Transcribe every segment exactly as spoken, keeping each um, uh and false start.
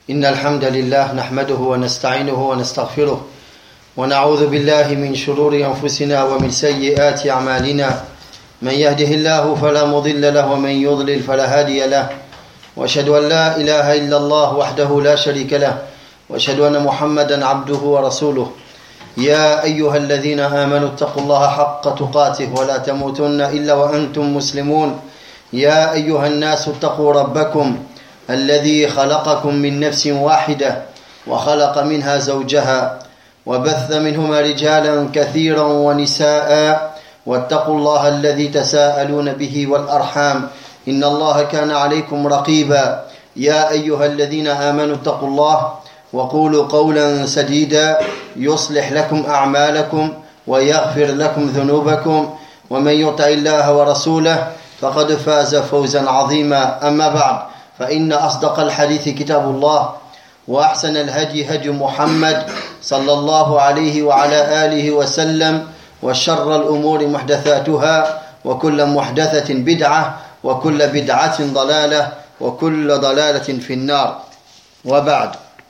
إن الحمد لله نحمده ونستعينه ونستغفره ونعوذ بالله من شرور أنفسنا ومن سيئات أعمالنا من يهده الله فلا مضل له ومن يضلل فلا هادي له وأشهد أن لا إله إلا الله وحده لا شريك له وأشهد أن محمدا عبده ورسوله يا أيها الذين آمنوا اتقوا الله حق تقاته ولا تموتن إلا وأنتم مسلمون يا أيها الناس اتقوا ربكم الذي خلقكم من نفس واحدة وخلق منها زوجها وبث منهما رجالا كثيرا ونساء واتقوا الله الذي تساءلون به والأرحام إن الله كان عليكم رقيبا يا أيها الذين آمنوا اتقوا الله وقولوا قولا سديدا يصلح لكم أعمالكم ويغفر لكم ذنوبكم ومن يطع الله ورسوله فقد فاز فوزا عظيما أما بعد فإن أصدق الحديث كتاب الله وأحسن الهدي هدي محمد صلى الله عليه وعلى آله وسلم وشر الأمور محدثاتها وكل محدثة بدعة وكل بدعة ضلالة وكل ضلالة في النار وبعد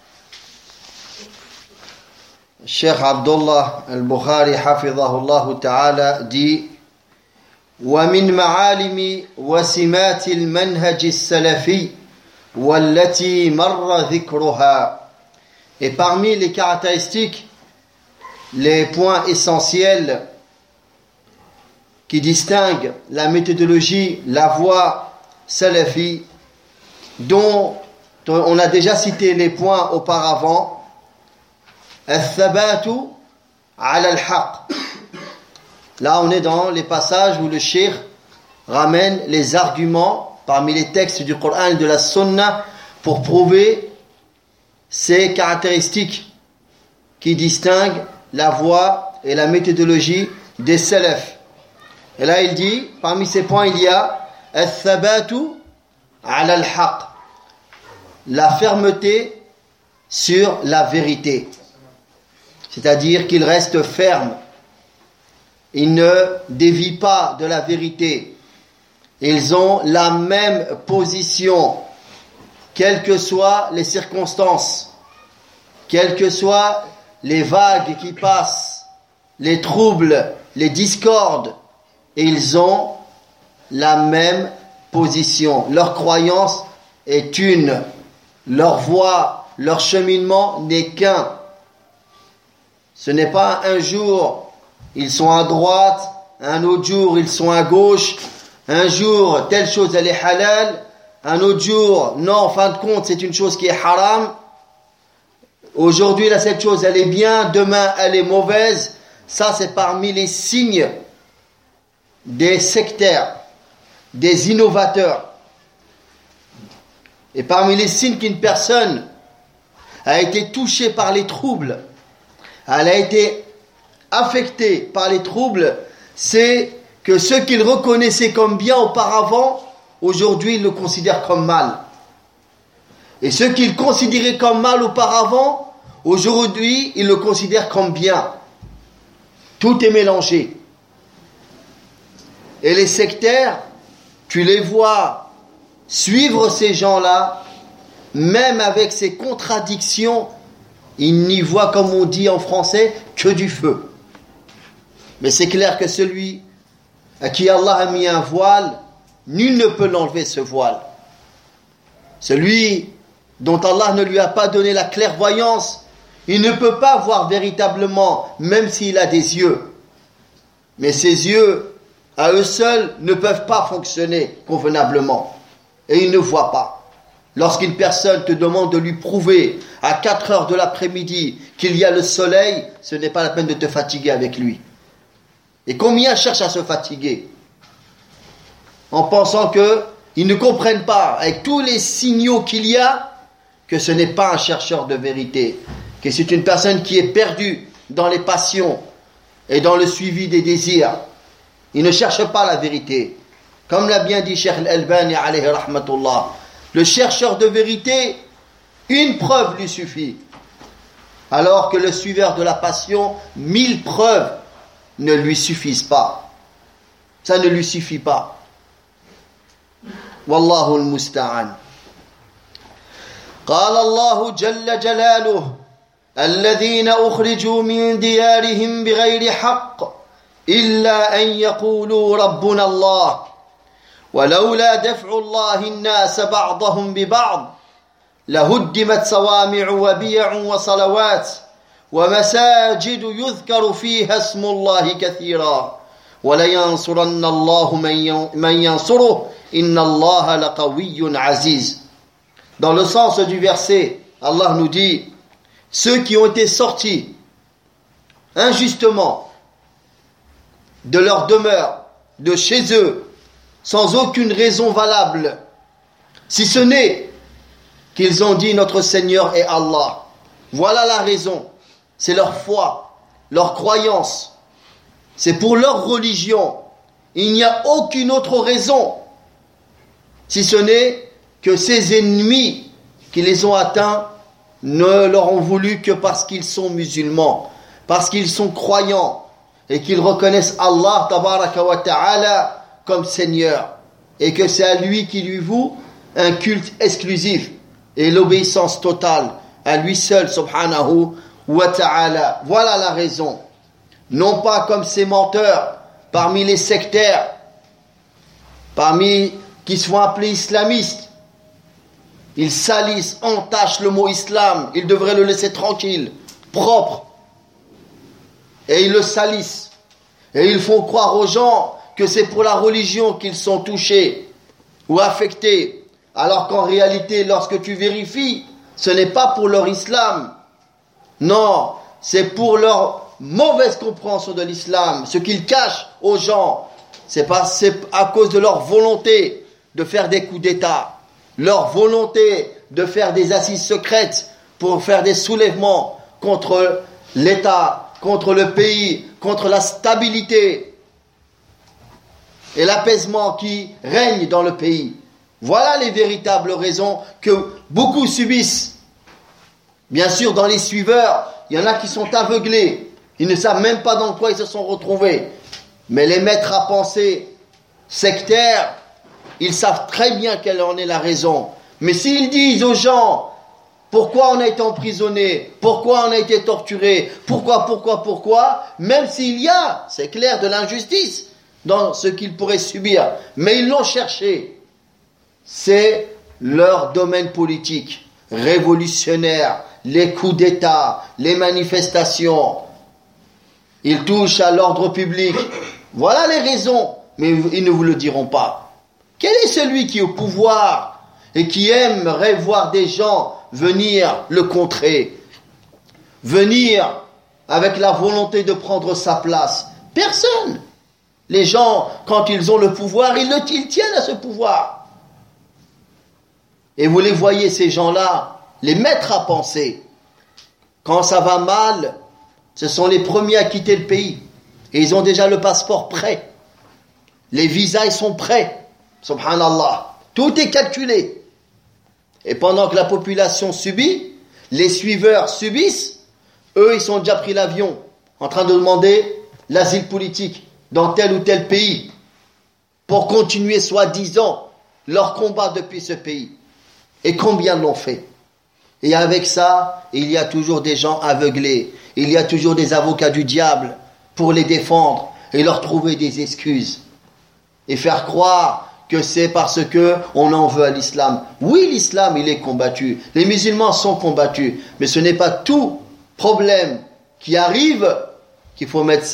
الشيخ عبد الله البخاري حفظه الله تعالى dit ومن معالم وسمات المنهج السلفي والتي مر ذكرها. Et parmi les caractéristiques, les points essentiels qui distinguent la méthodologie, la voie salafi, dont on a déjà cité les points auparavant, الثبات على الحق. Là, on est dans les passages où le cheikh ramène les arguments parmi les textes du Coran et de la Sunna pour prouver ces caractéristiques qui distinguent la voie et la méthodologie des salafs. Et là, il dit, parmi ces points, il y a al-thabatu ala al-haq, la fermeté sur la vérité. C'est-à-dire qu'il reste ferme. Ils ne dévient pas de la vérité. Ils ont la même position, quelles que soient les circonstances, quelles que soient les vagues qui passent, les troubles, les discordes. Et ils ont la même position. Leur croyance est une. Leur voie, leur cheminement n'est qu'un. Ce n'est pas un jour ils sont à droite, un autre jour ils sont à gauche, un jour telle chose elle est halal, un autre jour non, en fin de compte c'est une chose qui est haram. Aujourd'hui là cette chose elle est bien, demain elle est mauvaise. Ça c'est parmi les signes des sectaires, des innovateurs. Et parmi les signes qu'une personne a été touchée par les troubles, elle a été affecté par les troubles, c'est que ce qu'il reconnaissait comme bien auparavant, aujourd'hui il le considère comme mal. Et ce qu'il considérait comme mal auparavant, aujourd'hui il le considère comme bien. Tout est mélangé. Et les sectaires, tu les vois suivre ces gens-là, même avec ces contradictions, ils n'y voient, comme on dit en français, que du feu. Mais c'est clair que celui à qui Allah a mis un voile, nul ne peut l'enlever ce voile. Celui dont Allah ne lui a pas donné la clairvoyance, il ne peut pas voir véritablement, même s'il a des yeux. Mais ses yeux, à eux seuls, ne peuvent pas fonctionner convenablement. Et il ne voit pas. Lorsqu'une personne te demande de lui prouver à quatre heures de l'après-midi qu'il y a le soleil, ce n'est pas la peine de te fatiguer avec lui. Et combien cherchent à se fatiguer en pensant qu'ils ne comprennent pas, avec tous les signaux qu'il y a, que ce n'est pas un chercheur de vérité, que c'est une personne qui est perdue dans les passions et dans le suivi des désirs. Il ne cherche pas la vérité. Comme l'a bien dit Cheikh Al-Albani alayhi rahmatullah, le chercheur de vérité, une preuve lui suffit. Alors que le suiveur de la passion, mille preuves ne lui suffisent pas. Ça ne lui suffit pas. Wallahu al-musta'an. قال الله جل جلاله الذين أخرجوا من ديارهم بغير حق إلا أن يقولوا ربنا الله ولولا دفع الله الناس بعضهم ببعض لهدمت صوامع وبيع وصلوات ومساجد يذكر فيها اسم الله كثيرا ولينصرن الله من ينصره إن الله لقوي عزيز. Dans le sens du verset, Allah nous dit, ceux qui ont été sortis injustement de leur demeure, de chez eux, sans aucune raison valable, si ce n'est qu'ils ont dit notre Seigneur est Allah. Voilà la raison. C'est leur foi, leur croyance. C'est pour leur religion. Il n'y a aucune autre raison, si ce n'est que ces ennemis qui les ont atteints ne leur ont voulu que parce qu'ils sont musulmans, parce qu'ils sont croyants et qu'ils reconnaissent Allah tabaraka wa ta'ala comme Seigneur et que c'est à lui qui lui voue un culte exclusif et l'obéissance totale à lui seul subhanahu wa ta'ala. Voilà la raison. Non pas comme ces menteurs parmi les sectaires, parmi qui se font appeler islamistes. Ils salissent, entachent le mot islam. Ils devraient le laisser tranquille, propre. Et ils le salissent. Et ils font croire aux gens que c'est pour la religion qu'ils sont touchés ou affectés. Alors qu'en réalité, lorsque tu vérifies, ce n'est pas pour leur islam. Non, c'est pour leur mauvaise compréhension de l'islam. Ce qu'ils cachent aux gens, c'est pas, c'est à cause de leur volonté de faire des coups d'État. Leur volonté de faire des assises secrètes pour faire des soulèvements contre l'État, contre le pays, contre la stabilité et l'apaisement qui règne dans le pays. Voilà les véritables raisons que beaucoup subissent. Bien sûr, dans les suiveurs, il y en a qui sont aveuglés. Ils ne savent même pas dans quoi ils se sont retrouvés. Mais les maîtres à penser sectaires, ils savent très bien quelle en est la raison. Mais s'ils disent aux gens, pourquoi on a été emprisonné, pourquoi on a été torturé, pourquoi, pourquoi, pourquoi, même s'il y a, c'est clair, de l'injustice dans ce qu'ils pourraient subir, mais ils l'ont cherché. C'est leur domaine politique, révolutionnaire, les coups d'État, les manifestations. Ils touchent à l'ordre public. Voilà les raisons, mais ils ne vous le diront pas. Quel est celui qui est au pouvoir et qui aimerait voir des gens venir le contrer, venir avec la volonté de prendre sa place? Personne. Les gens, quand ils ont le pouvoir, ils, le, ils tiennent à ce pouvoir. Et vous les voyez, ces gens-là, les maîtres à penser. Quand ça va mal, ce sont les premiers à quitter le pays. Et ils ont déjà le passeport prêt. Les visas, ils sont prêts. Subhanallah. Tout est calculé. Et pendant que la population subit, les suiveurs subissent, eux, ils sont déjà pris l'avion, en train de demander l'asile politique dans tel ou tel pays, pour continuer, soi-disant, leur combat depuis ce pays. Et combien l'ont fait? Et avec ça, il y a toujours des gens aveuglés. Il y a toujours des avocats du diable pour les défendre et leur trouver des excuses. Et faire croire que c'est parce que on en veut à l'islam. Oui, l'islam, il est combattu. Les musulmans sont combattus. Mais ce n'est pas tout problème qui arrive qu'il faut mettre,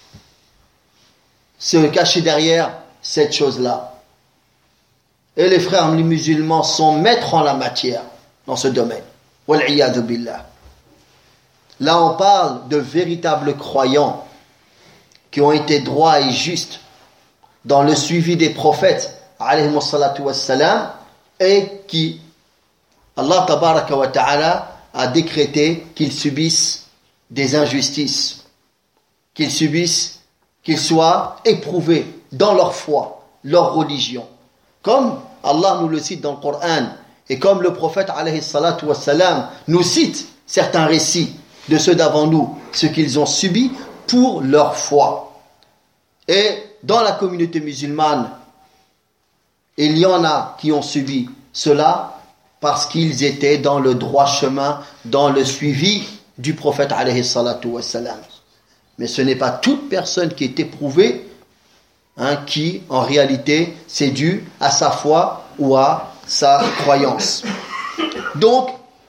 se cacher derrière cette chose-là. Et les frères les musulmans sont maîtres en la matière, dans ce domaine. Wal'iyadu billah. Là, on parle de véritables croyants qui ont été droits et justes dans le suivi des prophètes, alayhimu salatu wassalam, et qui, Allah tabaraka wa ta'ala, a décrété qu'ils subissent des injustices, qu'ils subissent, qu'ils soient éprouvés dans leur foi, leur religion. Comme Allah nous le cite dans le Coran, et comme le prophète alayhi salatu wassalam nous cite certains récits de ceux d'avant nous, ce qu'ils ont subi pour leur foi. Et dans la communauté musulmane, il y en a qui ont subi cela parce qu'ils étaient dans le droit chemin, dans le suivi du prophète alayhi salatu wassalam. Mais ce n'est pas toute personne qui est éprouvée hein, qui, en réalité, c'est dû à sa foi ou à sa croyance. Donc,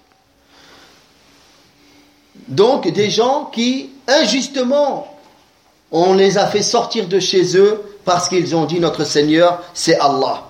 donc des gens qui, injustement, on les a fait sortir de chez eux parce qu'ils ont dit notre Seigneur, c'est Allah.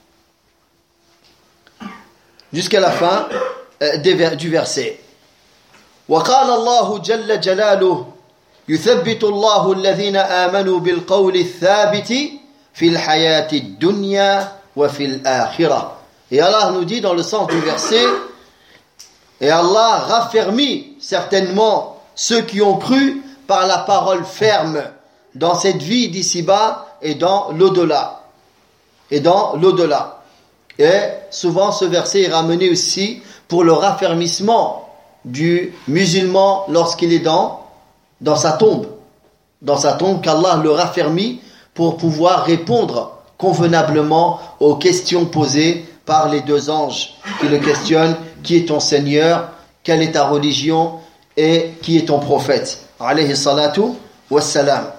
Jusqu'à la fin euh, des, du verset. وقال الله جل جلاله يثبت الله الذين آمنوا بالقول الثابت في الحياة الدنيا وفي الآخرة. Et Allah nous dit dans le sens du verset, et Allah raffermit certainement ceux qui ont cru par la parole ferme dans cette vie d'ici-bas et dans l'au-delà. Et dans l'au-delà. Et souvent ce verset est ramené aussi pour le raffermissement du musulman lorsqu'il est dans, dans sa tombe. Dans sa tombe, qu'Allah le raffermit pour pouvoir répondre convenablement aux questions posées par les deux anges qui le questionnent. Qui est ton Seigneur? Quelle est ta religion? Et qui est ton prophète? Alayhi salatu wassalam.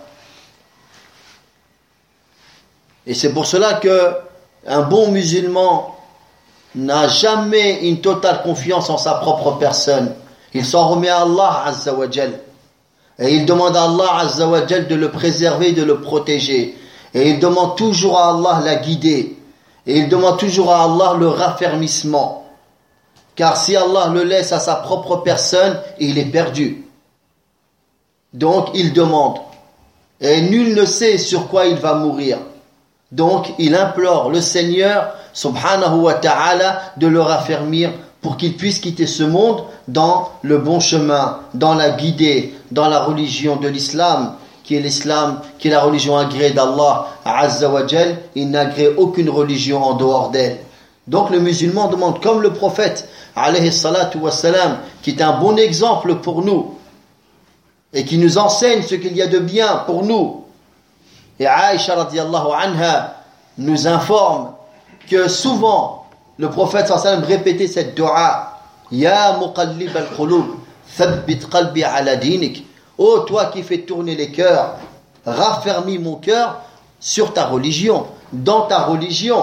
Et c'est pour cela que un bon musulman n'a jamais une totale confiance en sa propre personne. Il s'en remet à Allah Azza wa Jal. Et il demande à Allah Azza wa Jal de le préserver, de le protéger. Et il demande toujours à Allah la guider. Et il demande toujours à Allah le raffermissement. Car si Allah le laisse à sa propre personne, il est perdu. Donc il demande. Et nul ne sait sur quoi il va mourir. Donc il implore le Seigneur subhanahu wa ta'ala de le raffermir pour qu'il puisse quitter ce monde dans le bon chemin, dans la guidée, dans la religion de l'islam, qui est l'islam, qui est la religion agréée d'Allah Azza wa Jal. Il n'agrée aucune religion en dehors d'elle. Donc le musulman demande, comme le prophète alayhi salatu wassalam, qui est un bon exemple pour nous et qui nous enseigne ce qu'il y a de bien pour nous. Et Aïcha radiallahu anha nous informe que souvent le prophète sallallahu alayhi wa sallam répétait cette dua, Ya muqallib al-qulub, thabbit qalbi ala dinik. Oh toi qui fais tourner les cœurs, raffermis mon cœur sur ta religion, dans ta religion.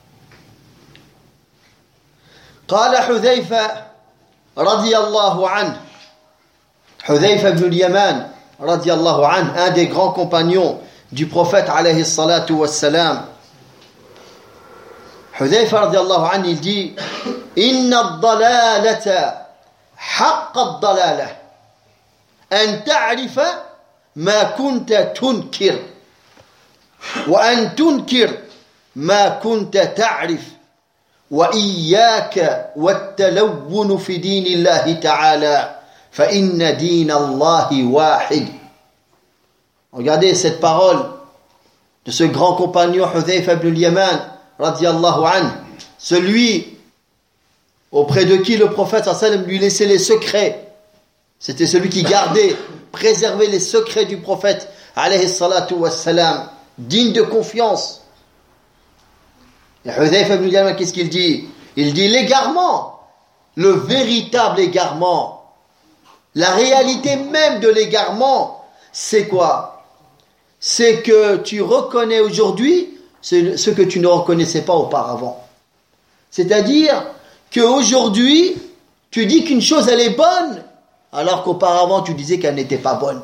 قال حذيفة رضي الله عنه, Hudhayfa ibn al-Yaman radiallahu anhu, un des grands compagnons du prophète alayhi salatu wassalam. Hudhayfa radiallahu anhu, il dit, Inna ad-dalalata haqqa ad-dalalah an ta'rifa ma kunta tunkir wa an tunkir ma kunta ta'rif wa iyyaka wat-talawwun fi dinillahi ta'ala fa inna dinallahi wahid. Regardez cette parole de ce grand compagnon Hudhayfa ibn al-Yaman radiyallahu anhu, celui auprès de qui le prophète sallallahu alayhi wa sallam lui laissait les secrets. C'était celui qui gardait, préservait les secrets du prophète alayhi salatu wassalam, digne de confiance. Et Hudhayfa ibn al-Yaman, qu'est-ce qu'il dit? Il dit l'égarement, le véritable égarement, la réalité même de l'égarement, c'est quoi? C'est que tu reconnais aujourd'hui ce que tu ne reconnaissais pas auparavant. C'est-à-dire qu'aujourd'hui, tu dis qu'une chose elle est bonne, alors qu'auparavant tu disais qu'elle n'était pas bonne.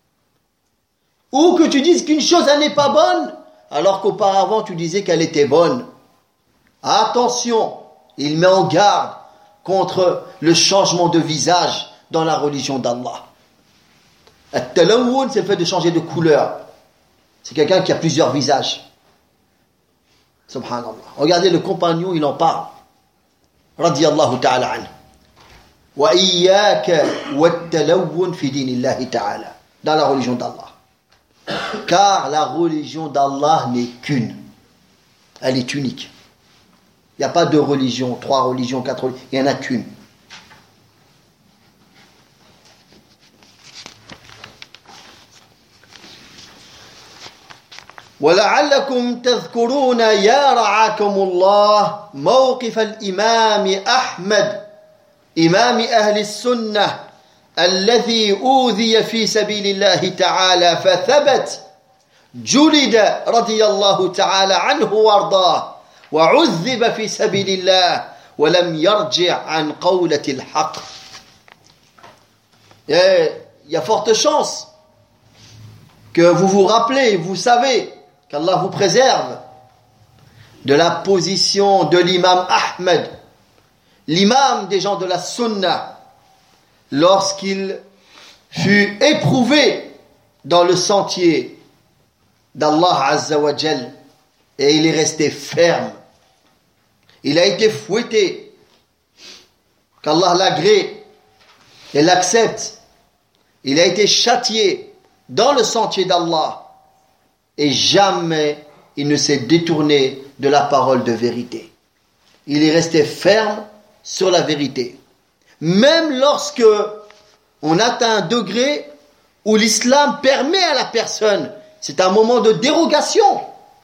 Ou que tu dises qu'une chose elle n'est pas bonne, alors qu'auparavant tu disais qu'elle était bonne. Attention, il met en garde contre le changement de visage dans la religion d'Allah. At-talawwun, c'est le fait de changer de couleur. C'est quelqu'un qui a plusieurs visages. Subhanallah. Regardez le compagnon, il en parle. Radiyallahu ta'ala anhu. Wa iyyaka wat-talawwun fi dinillahi ta'ala. Dans la religion d'Allah. Car la religion d'Allah n'est qu'une. Elle est unique. Il n'y a pas deux religions, trois religions, quatre religions. Il n'y en a qu'une. ولعلكم تذكرون يا رعاكم الله موقف الإمام أحمد إمام أهل السنة الذي أوذي في سبيل الله تعالى فثبت جلد رضي الله تعالى عنه وارضاه وعذب في سبيل الله ولم يرجع عن قولة الحق. Il y a forte chance que vous vous rappelez, vous savez qu'Allah vous préserve de la position de l'imam Ahmed, l'imam des gens de la Sunna, lorsqu'il fut éprouvé dans le sentier d'Allah Azza wa Jal, et il est resté ferme. Il a été fouetté, qu'Allah l'agrée et l'accepte. Il a été châtié dans le sentier d'Allah, et jamais il ne s'est détourné de la parole de vérité. Il est resté ferme sur la vérité. Même lorsque on atteint un degré où l'islam permet à la personne, c'est un moment de dérogation.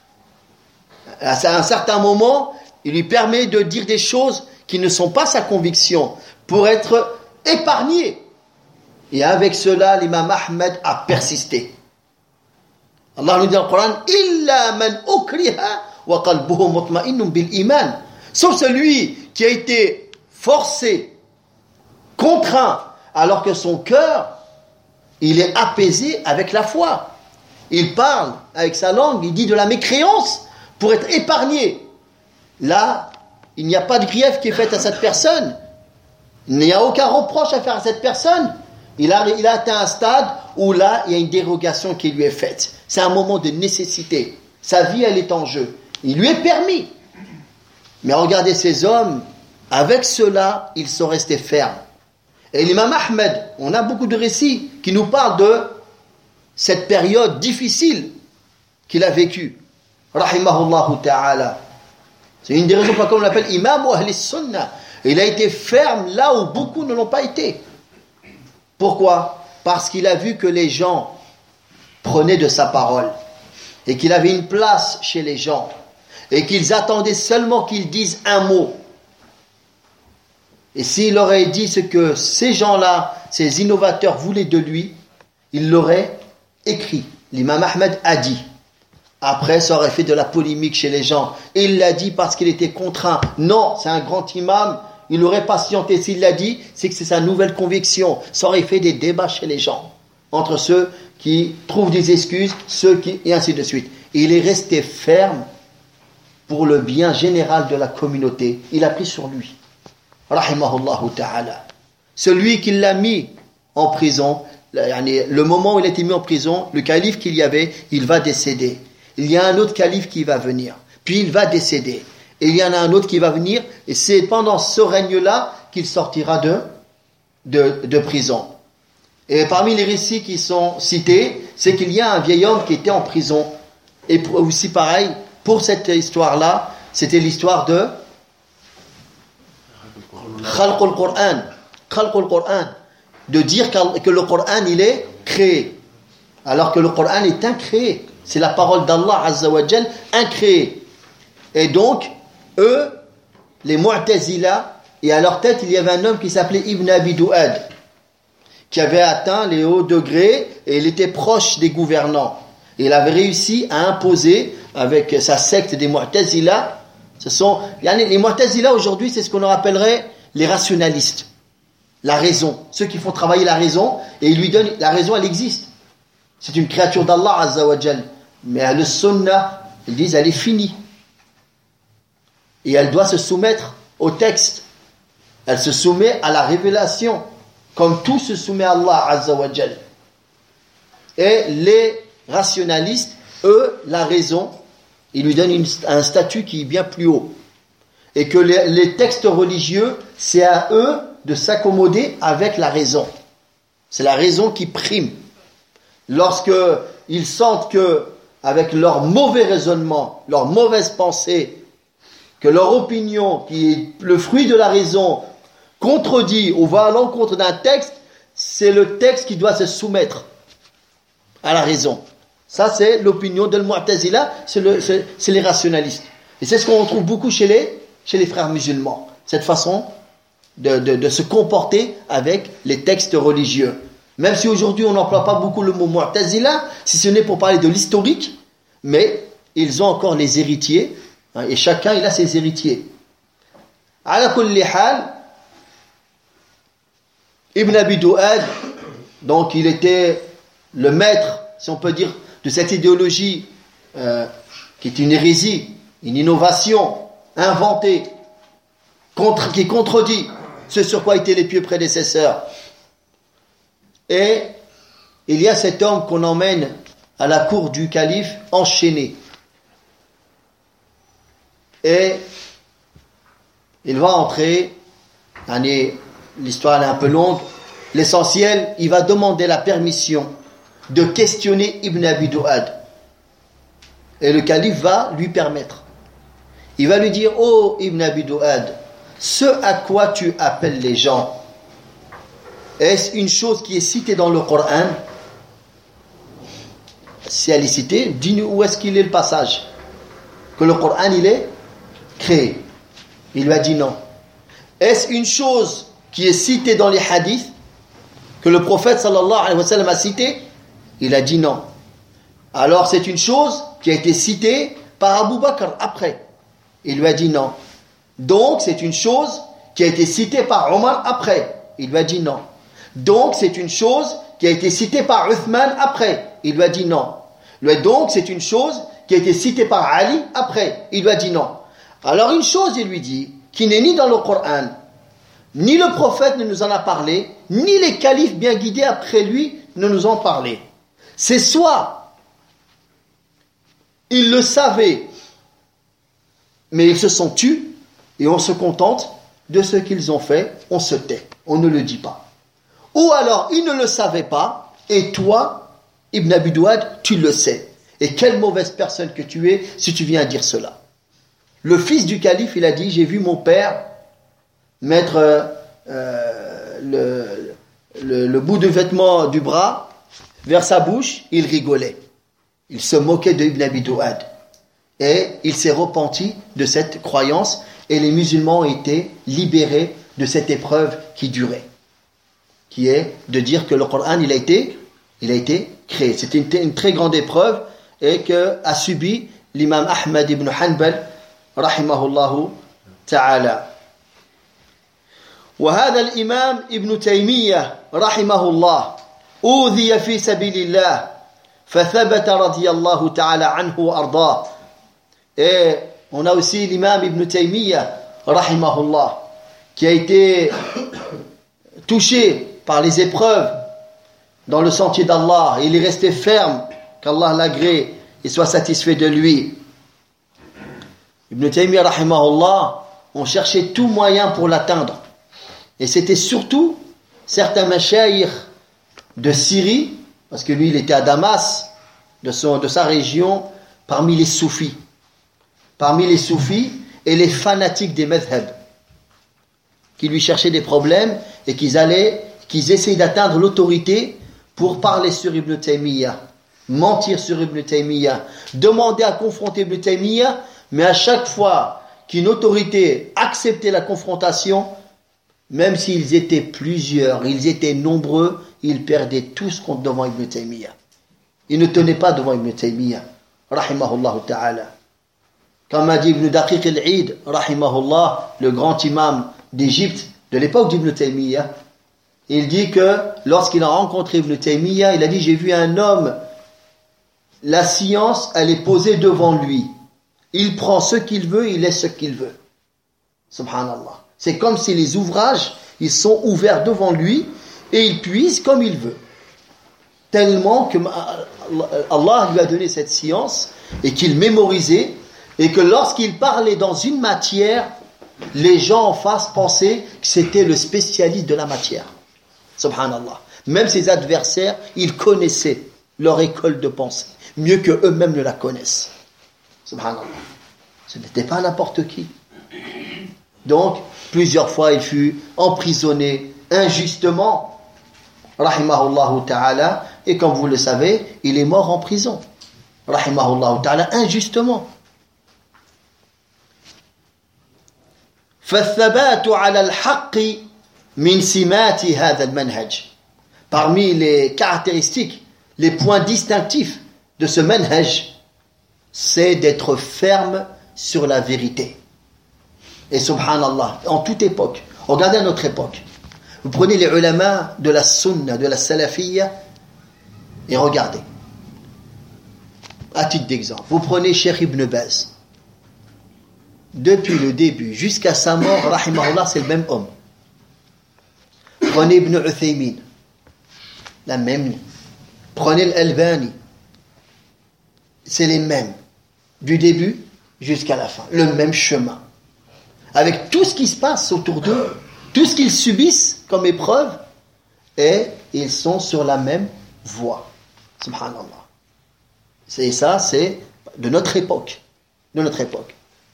À un certain moment, il lui permet de dire des choses qui ne sont pas sa conviction pour être épargné. Et avec cela, l'imam Ahmed a persisté. Allah nous dit dans le Coran, illa man ukriha wa qalbuhu mutma'innun bil iman. Sauf celui qui a été forcé, contraint, alors que son cœur, il est apaisé avec la foi. Il parle avec sa langue, il dit de la mécréance pour être épargné. Là, il n'y a pas de grief qui est fait à cette personne. Il n'y a aucun reproche à faire à cette personne. Il a, il a atteint un stade où là, il y a une dérogation qui lui est faite. C'est un moment de nécessité. Sa vie, elle est en jeu. Il lui est permis. Mais regardez ces hommes, avec cela, ils sont restés fermes. Et l'imam Ahmed, on a beaucoup de récits qui nous parlent de cette période difficile qu'il a vécue. Rahimahullahu ta'ala. C'est une des raisons pour lesquelles on l'appelle imam ou ahli sunnah. Il a été ferme là où beaucoup ne l'ont pas été. Pourquoi? Parce qu'il a vu que les gens prenaient de sa parole et qu'il avait une place chez les gens et qu'ils attendaient seulement qu'il dise un mot. Et s'il aurait dit ce que ces gens-là, ces innovateurs voulaient de lui, il l'aurait écrit. L'imam Ahmed a dit. Après, ça aurait fait de la polémique chez les gens. Et il l'a dit parce qu'il était contraint. Non, c'est un grand imam. Il aurait patienté. S'il l'a dit, c'est que c'est sa nouvelle conviction. Ça aurait fait des débats chez les gens. Entre ceux qui trouvent des excuses, ceux qui... et ainsi de suite. Et il est resté ferme pour le bien général de la communauté. Il a pris sur lui. Rahimahullahu ta'ala. Celui qui l'a mis en prison, le moment où il a été mis en prison, le calife qu'il y avait, il va décéder. Il y a un autre calife qui va venir. Puis il va décéder. Et il y en a un autre qui va venir. Et c'est pendant ce règne-là qu'il sortira de, de, de prison. Et parmi les récits qui sont cités, c'est qu'il y a un vieil homme qui était en prison. Et aussi pareil, pour cette histoire-là, c'était l'histoire de Khalqul Qur'an. Khalqul Qur'an. De dire que le Qur'an, il est créé. Alors que le Qur'an est incréé. C'est la parole d'Allah Azza wa Jal, incréée. Et donc, eux, les Mu'tazila, et à leur tête, il y avait un homme qui s'appelait Ibn Abi Du'ad, qui avait atteint les hauts degrés, et il était proche des gouvernants. Et il avait réussi à imposer, avec sa secte des Mu'tazila, ce sont, les Mu'tazila aujourd'hui, c'est ce qu'on appellerait les rationalistes. La raison. Ceux qui font travailler la raison, et ils lui donnent, la raison, elle existe. C'est une créature d'Allah Azza wa Jal. Mais le sunnah, ils disent, elle est finie. Et elle doit se soumettre au texte. Elle se soumet à la révélation. Comme tout se soumet à Allah Azza wa Jal. Et les rationalistes, eux, la raison, ils lui donnent une, un statut qui est bien plus haut. Et que les, les textes religieux, c'est à eux de s'accommoder avec la raison. C'est la raison qui prime. Lorsque ils sentent que, avec leur mauvais raisonnement, leur mauvaise pensée, que leur opinion, qui est le fruit de la raison, contredit ou va à l'encontre d'un texte, c'est le texte qui doit se soumettre à la raison. Ça, c'est l'opinion de Mu'tazila, c'est, le, c'est, c'est les rationalistes. Et c'est ce qu'on retrouve beaucoup chez les, chez les frères musulmans. Cette façon de, de, de se comporter avec les textes religieux. Même si aujourd'hui on n'emploie pas beaucoup le mot Mu'tazila, si ce n'est pour parler de l'historique, mais ils ont encore les héritiers, hein, et chacun il a ses héritiers. Ala kulli hal, Ibn Abi Du'ad, donc il était le maître, si on peut dire, de cette idéologie euh, qui est une hérésie, une innovation inventée, contre, qui contredit ce sur quoi étaient les pieux prédécesseurs. Et il y a cet homme qu'on emmène à la cour du calife enchaîné. Et il va entrer, l'histoire est un peu longue, l'essentiel, il va demander la permission de questionner Ibn Abi Du'ad. Et le calife va lui permettre. Il va lui dire, oh Ibn Abi Du'ad, ce à quoi tu appelles les gens, est-ce une chose qui est citée dans le Coran? Si elle est citée, dis-nous où est-ce qu'il est le passage que le Coran il est créé. Il lui a dit non. Est-ce une chose qui est citée dans les hadiths que le prophète sallallahu alayhi wa sallam a cité? Il a dit non. Alors c'est une chose qui a été citée par Abu Bakr après. Il lui a dit non. Donc c'est une chose qui a été citée par Omar après. Il lui a dit non. Donc c'est une chose qui a été citée par Uthman après. Il lui a dit non. Donc c'est une chose qui a été citée par Ali après. Il lui a dit non. Alors une chose il lui dit, qui n'est ni dans le Coran, ni le prophète ne nous en a parlé, ni les califes bien guidés après lui ne nous en ont parlé. C'est soit ils le savaient, mais ils se sont tus, et on se contente de ce qu'ils ont fait, on se tait, on ne le dit pas. Ou alors, ils ne le savaient pas, et toi, Ibn Abi Du'ad, tu le sais. Et quelle mauvaise personne que tu es si tu viens dire cela. Le fils du calife, il a dit, j'ai vu mon père mettre euh, euh, le, le, le bout de vêtement du bras vers sa bouche, il rigolait. Il se moquait de Ibn Abi Du'ad. Et il s'est repenti de cette croyance, et les musulmans ont été libérés de cette épreuve qui durait, qui est de dire que le Coran il a été, il a été créé. C'était une, une très grande épreuve et que a subi l'imam Ahmad ibn Hanbal rahimahullahu ta'ala. وهذا الإمام ابن تيمية رحمه الله أوذي في سبيل الله فثبت رضي الله تعالى عنه وأرضاه. Et on a aussi l'imam Ibn Taymiyyah rahimahullah qui a été touché par les épreuves dans le sentier d'Allah. Il est resté ferme, qu'Allah l'agrée et soit satisfait de lui. Ibn Taymiyyah rahimahullah ont cherché tout moyen pour l'atteindre. Et c'était surtout certains mashayikh de Syrie, parce que lui il était à Damas, de, son, de sa région, parmi les soufis. Parmi les soufis et les fanatiques des madhhab, qui lui cherchaient des problèmes et qu'ils allaient, qu'ils essayaient d'atteindre l'autorité pour parler sur Ibn Taymiyyah, mentir sur Ibn Taymiyyah, demander à confronter Ibn Taymiyyah, mais à chaque fois qu'une autorité acceptait la confrontation, même s'ils étaient plusieurs, ils étaient nombreux, ils perdaient tous contre devant Ibn Taymiyyah. Ils ne tenaient pas devant Ibn Taymiyyah, rahimahullah ta'ala. Comme a dit Ibn Daqiq al-Eid, rahimahullah, le grand imam d'Égypte, de l'époque d'Ibn Taymiyyah, il dit que lorsqu'il a rencontré Ibn Taymiyyah, il a dit, j'ai vu un homme, la science, elle est posée devant lui. Il prend ce qu'il veut, il laisse ce qu'il veut. Subhanallah. C'est comme si les ouvrages, ils sont ouverts devant lui, et il puise comme il veut. Tellement que Allah lui a donné cette science, et qu'il mémorisait, et que lorsqu'il parlait dans une matière, les gens en face pensaient que c'était le spécialiste de la matière. Subhanallah. Même ses adversaires, ils connaissaient leur école de pensée, mieux que eux-mêmes ne la connaissent. Subhanallah. Ce n'était pas n'importe qui. Donc, plusieurs fois, il fut emprisonné injustement, rahimahullahu ta'ala, et comme vous le savez, il est mort en prison. rahimahullah ta'ala, injustement. فالثبات على الحق من سمات هذا المنهج. Parmi les caractéristiques, les points distinctifs de ce manhaj, c'est d'être ferme sur la vérité. Et subhanallah, en toute époque, regardez à notre époque, vous prenez les ulama de la sunna, de la salafiyya, et regardez. À titre d'exemple, vous prenez Cheikh Ibn Baz. Depuis le début jusqu'à sa mort, rahimahullah, c'est le même homme. Prenez Ibn Uthaymin, la même. Prenez l'Albani, c'est les mêmes. Du début jusqu'à la fin, le même chemin. Avec tout ce qui se passe autour d'eux, tout ce qu'ils subissent comme épreuve, et ils sont sur la même voie. Subhanallah. Et ça, c'est de notre époque. De notre époque.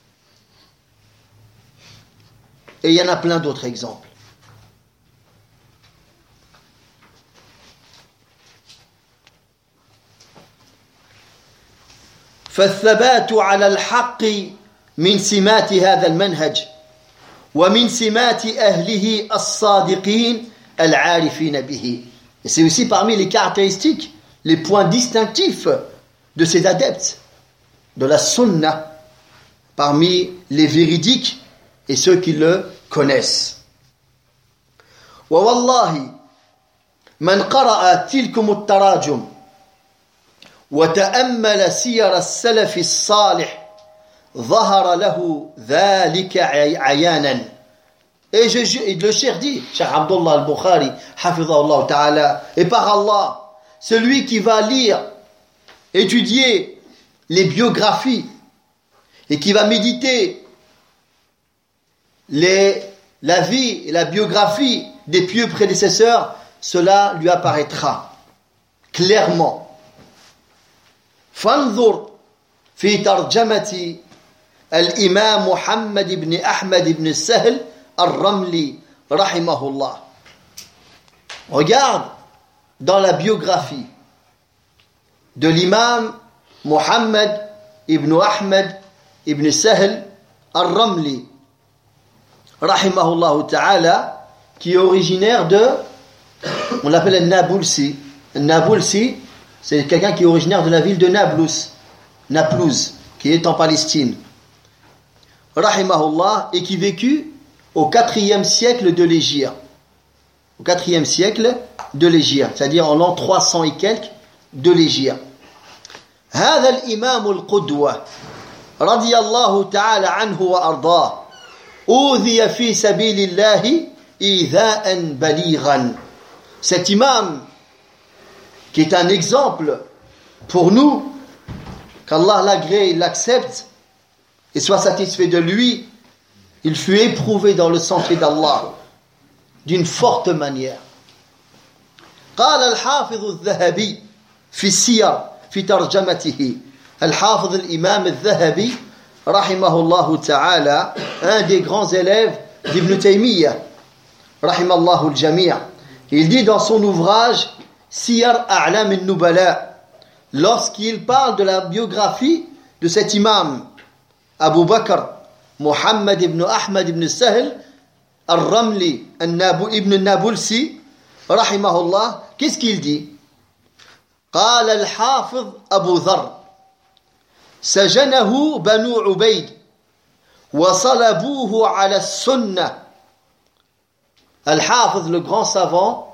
Et il y en a plein d'autres exemples. فالثبات على الحق من سمات هذا المنهج ومن سمات أهله الصادقين العارفين به. Et c'est aussi parmi les caractéristiques, les points distinctifs de ces adeptes de la sunna, parmi les véridiques et ceux qui le connaissent. ووالله من قرأ تلكم التراجم وتأمل سير السلف الصالح ظهر له ذلك عيانا. Et, je, et le cheikh dit, Cheikh Abdullah al-Bukhari, hafizahullah ta'ala, et par Allah, celui qui va lire, étudier les biographies et qui va méditer les, la vie et la biographie des pieux prédécesseurs, cela lui apparaîtra clairement. فانظر في ترجمة الإمام محمد بن أحمد بن السهل الرملي رحمه الله. Regarde dans la biographie de l'imam Muhammad ibn Ahmad ibn Sahl al-Ramli rahimahullah ta'ala, qui est originaire de, on l'appelle le Nabulsi. Le Nabulsi, c'est quelqu'un qui est originaire de la ville de Nablus, Naplouse, qui est en Palestine. Rahimahullah, et qui vécut au quatrième siècle de l'Hégire. Au quatrième siècle de l'Hégire, c'est-à-dire en l'an trois cents et quelques de l'Hégire. هذا الإمام القدوة رضي الله تعالى عنه وأرضاه أوذي في سبيل الله إيذاء بليغا. Cet imam qui est un exemple pour nous, qu'Allah l'agrée, l'accepte et soit satisfait de lui, il fut éprouvé dans le sentier d'Allah d'une forte manière. قال الحافظ الذهبي في السير في ترجمته. الحافظ الإمام الذهبي رحمه الله تعالى, un des grands élèves d'Ibn Taymiyyah رحمه الله الجميع, il dit dans son ouvrage Siyar A'lam al-Nubala, lorsqu'il parle de la biographie de cet imam Abu Bakr Muhammad ibn Ahmad ibn Sahl al-Ramli ibn Nabulsi rahimahullah, qu'est-ce qu'il dit? قال الحافظ أبو ذر سجنه بنو عبيد وصلبوه على السنة. Al-Hafiz, le grand savant,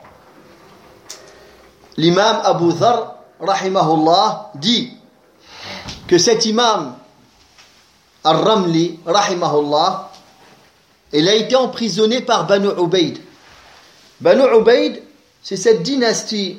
l'imam Abu Dharr, rahimahullah, dit que cet imam Al-Ramli, rahimahullah, il a été emprisonné par Banu Ubayd. Banu Ubayd, c'est cette dynastie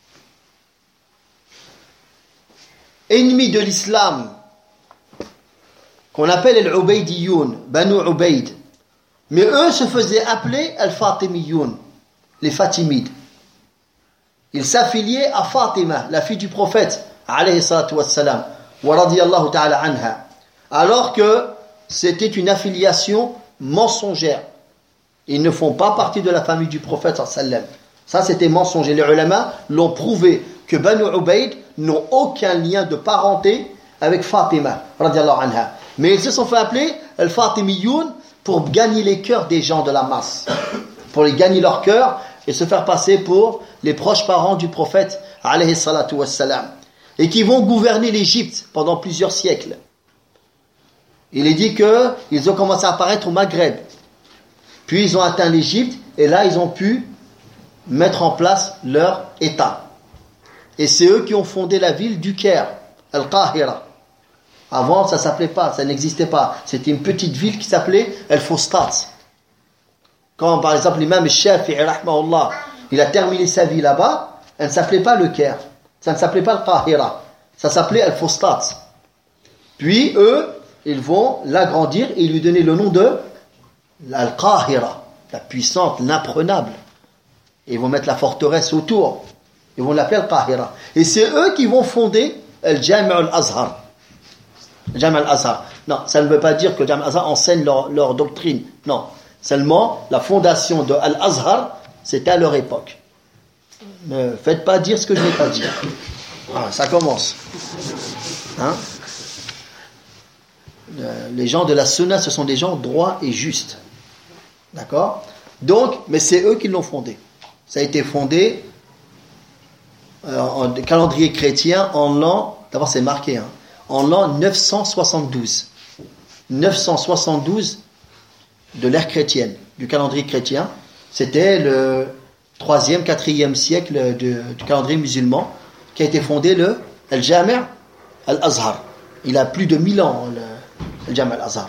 ennemie de l'islam qu'on appelle Al-Ubaydiyoun, Banu Ubayd. Mais eux se faisaient appeler Al-Fatimiyoun, les Fatimides. Ils s'affiliaient à Fatima, la fille du prophète, alayhi salatu wassalam, wa radiyallahu ta'ala anha. Alors que c'était une affiliation mensongère. Ils ne font pas partie de la famille du prophète, sallam. Ça, c'était mensonger. Les ulama l'ont prouvé que Banu Ubayd n'ont aucun lien de parenté avec Fatima, radiallahu anha. Mais ils se sont fait appeler Al-Fatimiyoun pour gagner les cœurs des gens de la masse, pour les gagner leur cœur et se faire passer pour les proches parents du prophète, alayhi salatu wassalam, et qui vont gouverner l'Égypte pendant plusieurs siècles. Il est dit qu'ils ont commencé à apparaître au Maghreb, puis ils ont atteint l'Égypte, et là ils ont pu mettre en place leur État. Et c'est eux qui ont fondé la ville du Caire, Al-Qahira. Avant, ça ne s'appelait pas, ça n'existait pas. C'était une petite ville qui s'appelait Al-Fustat. Quand, par exemple, l'imam Shafi'i, rahmahullah, il a terminé sa vie là-bas, elle ne s'appelait pas le Caire. Ça ne s'appelait pas Al-Qahira. Ça s'appelait Al-Fustat. Puis, eux, ils vont l'agrandir et lui donner le nom de Al-Qahira, la puissante, l'imprenable. Ils vont mettre la forteresse autour. Ils vont l'appeler Al-Qahira. Et c'est eux qui vont fonder Al-Jami' al-Azhar. Jami' al-Azhar. Non, ça ne veut pas dire que Jami' al-Azhar enseigne leur, leur doctrine. Non. Seulement, la fondation de Al-Azhar, c'était à leur époque. Ne faites pas dire ce que je n'ai pas dit. Ah, ça commence. Hein? Les gens de la Sunna, ce sont des gens droits et justes. D'accord? Donc, mais c'est eux qui l'ont fondé. Ça a été fondé euh, en calendrier chrétien en l'an, d'abord c'est marqué, hein, en l'an neuf cent soixante-douze. neuf cent soixante-douze de l'ère chrétienne, du calendrier chrétien. C'était le troisième, quatrième siècle de, du calendrier musulman qui a été fondé le Al-Jami' al-Azhar. Il a plus de mille ans, le, le Jami' al-Azhar.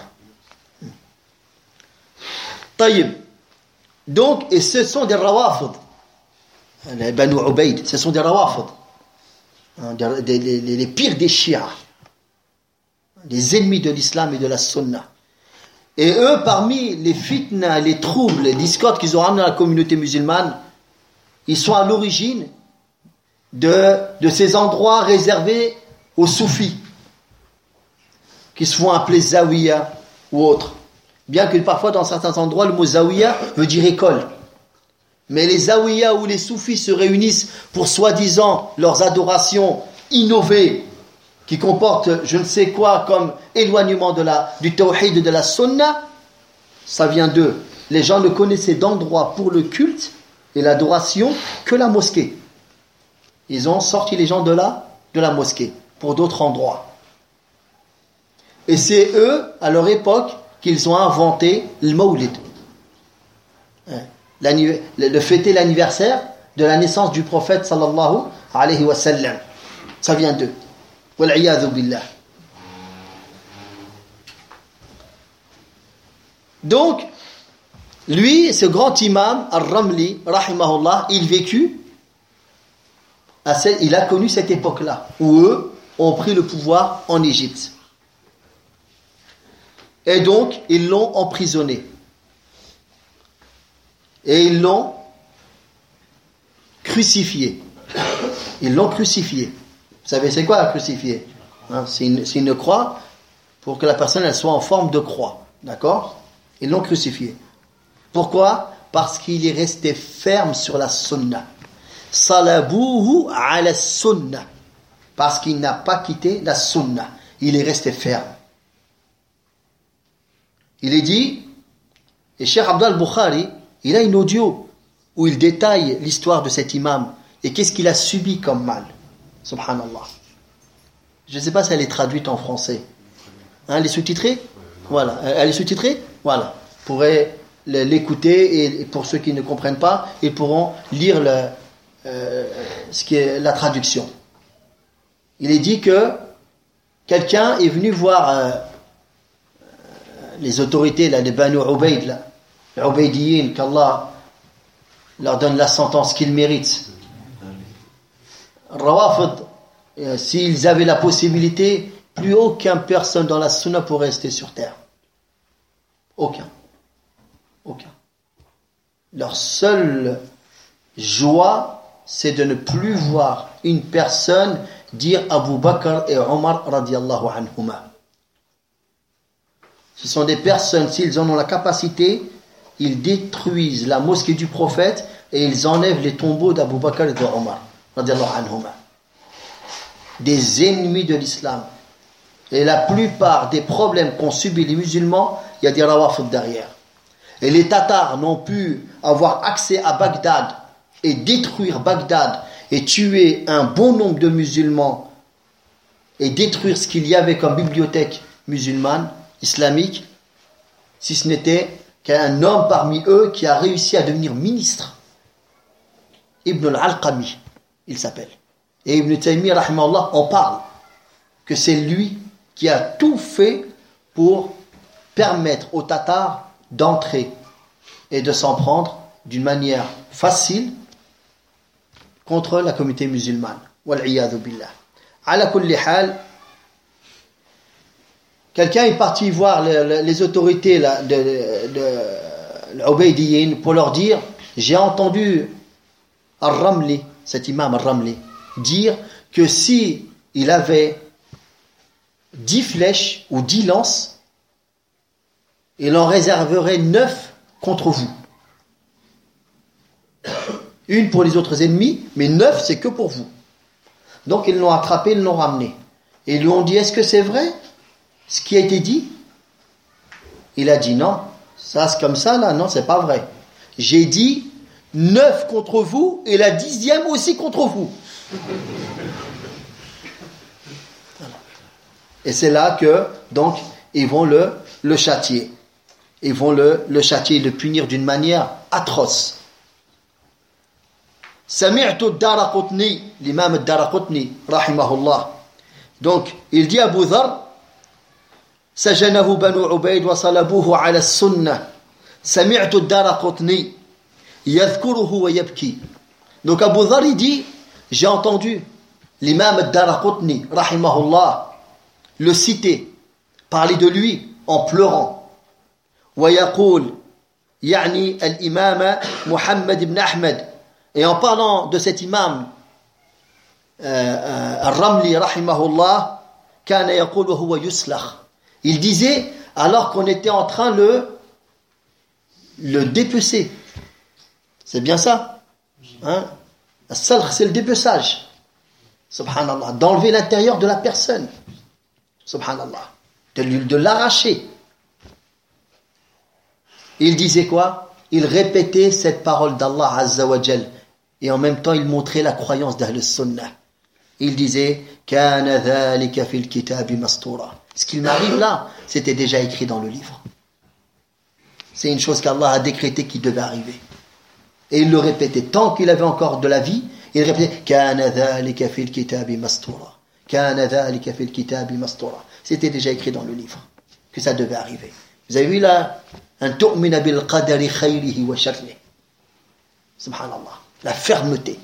Taïb. Donc, et ce sont des rawafid. Les Banu Ubayd, ce sont des rawafid. Les, les, les pires des chiites. Les ennemis de l'islam et de la sunna. Et eux, parmi les fitna, les troubles, les discordes qu'ils ont ramenés dans la communauté musulmane, ils sont à l'origine de, de ces endroits réservés aux soufis, qui se font appeler zawiya ou autres. Bien que parfois, dans certains endroits, le mot zawiya veut dire école. Mais les zawiya où les soufis se réunissent pour soi-disant leurs adorations innovées, qui comportent je ne sais quoi comme éloignement de la, du tawhid et de la sunna, ça vient d'eux. Les gens ne connaissaient d'endroit pour le culte et l'adoration que la mosquée. Ils ont sorti les gens de là, de la mosquée, pour d'autres endroits. Et c'est eux, à leur époque, qu'ils ont inventé le Mawlid. Le fêter l'anniversaire de la naissance du prophète sallallahu alayhi wa sallam. Ça vient d'eux. Wal'iyadhu billah. Donc, lui, ce grand imam, Ar-Ramli, rahimahullah, il vécut, à cette, il a connu cette époque-là, où eux ont pris le pouvoir en Égypte. Et donc, ils l'ont emprisonné. Et ils l'ont crucifié. Ils l'ont crucifié. Vous savez, c'est quoi crucifier? Hein, c'est, une, c'est une croix pour que la personne elle soit en forme de croix. D'accord? Ils l'ont crucifié. Pourquoi? Parce qu'il est resté ferme sur la sunna. Salabuhu ala sunna. Parce qu'il n'a pas quitté la sunna. Il est resté ferme. Il est dit, et Cheikh Abdul Bukhari, il a une audio où il détaille l'histoire de cet imam et qu'est-ce qu'il a subi comme mal. Subhanallah. Je ne sais pas si elle est traduite en français. Hein, elle est sous-titrée? Voilà. Elle est sous-titrée? Voilà. Vous pourrez l'écouter et pour ceux qui ne comprennent pas, ils pourront lire le, euh, ce qui est la traduction. Il est dit que quelqu'un est venu voir euh, les autorités là, des Banu Ubayd, là, les Ubaydiyin, qu'Allah leur donne la sentence qu'ils méritent. Rawafid, euh, s'ils avaient la possibilité, plus aucune personne dans la sunna pourrait rester sur terre. Aucun. Aucun. Leur seule joie, c'est de ne plus voir une personne dire Abu Bakr et Omar radiallahu anhuma. Ce sont des personnes, s'ils en ont la capacité, ils détruisent la mosquée du prophète et ils enlèvent les tombeaux d'Abu Bakr et de Omar radiallahu anhuma. des ennemis de l'islam. Et la plupart des problèmes qu'ont subis les musulmans, il y a des rawafid derrière. Et les Tatars n'ont pu avoir accès à Bagdad et détruire Bagdad et tuer un bon nombre de musulmans et détruire ce qu'il y avait comme bibliothèque musulmane, islamique, si ce n'était qu'un homme parmi eux qui a réussi à devenir ministre. Ibn al-Alqami, il s'appelle. Et Ibn Taymiyyah, rahimahullah, en parle, que c'est lui qui a tout fait pour permettre aux Tatars d'entrer et de s'en prendre d'une manière facile contre la communauté musulmane. Wal'iyadhu billah. Ala kulli hal, quelqu'un est parti voir les, les autorités là, de, de, de l'Ubaydiyin pour leur dire, j'ai entendu Ar-Ramli, cet imam Ar-Ramli, dire que si il avait dix flèches ou dix lances, il en réserverait neuf contre vous. Une pour les autres ennemis, mais neuf c'est que pour vous. Donc ils l'ont attrapé, ils l'ont ramené. Et ils lui ont dit, est-ce que c'est vrai ce qui a été dit? Il a dit non, ça c'est comme ça là, non c'est pas vrai. J'ai dit neuf contre vous et la dixième aussi contre vous. Et c'est là que donc ils vont le, le châtier. Ils vont le, le châtier, le punir d'une manière atroce. Sami'tu ad-Daraqutni, l'imam ad-Daraqutni, rahimahullah. Donc, il dit à Abu Dharr, Sajanahu banu Ubayd wa salabuhu ala as-sunnah. Sami'tu ad-Daraqutni, yadhkuruhu wa yabki. Donc, Abu Dharr, il dit, j'ai entendu l'imam ad-Daraqutni, rahimahullah, le citer, parler de lui en pleurant. Wa yaqul, yani al-imam Muhammad ibn Ahmad. Et en parlant de cet imam, euh, euh, Ar-Ramli, rahimahullah, kana yaqul wa huwa yuslakh. Il disait, alors qu'on était en train de le, le dépecer. C'est bien ça, hein? As-salkh, c'est le dépeçage. Subhanallah. D'enlever l'intérieur de la personne. Subhanallah. De, de l'arracher. Il disait quoi? Il répétait cette parole d'Allah Azza wa Jal. Et en même temps, il montrait la croyance d'Ahl Sunnah. Il disait, Kana dhalika fil kitabi mastura. Ce qu'il m'arrive là, c'était déjà écrit dans le livre. C'est une chose qu'Allah a décrété qui devait arriver. Et il le répétait. Tant qu'il avait encore de la vie, il répétait, Kana dhalika fil kitabi mastura. Kana dhalika fil kitabi mastura. C'était déjà écrit dans le livre que ça devait arriver. Vous avez vu là, un tu'mina bil qadari khayrihi wa sharrihi. Subhanallah. La fermeté.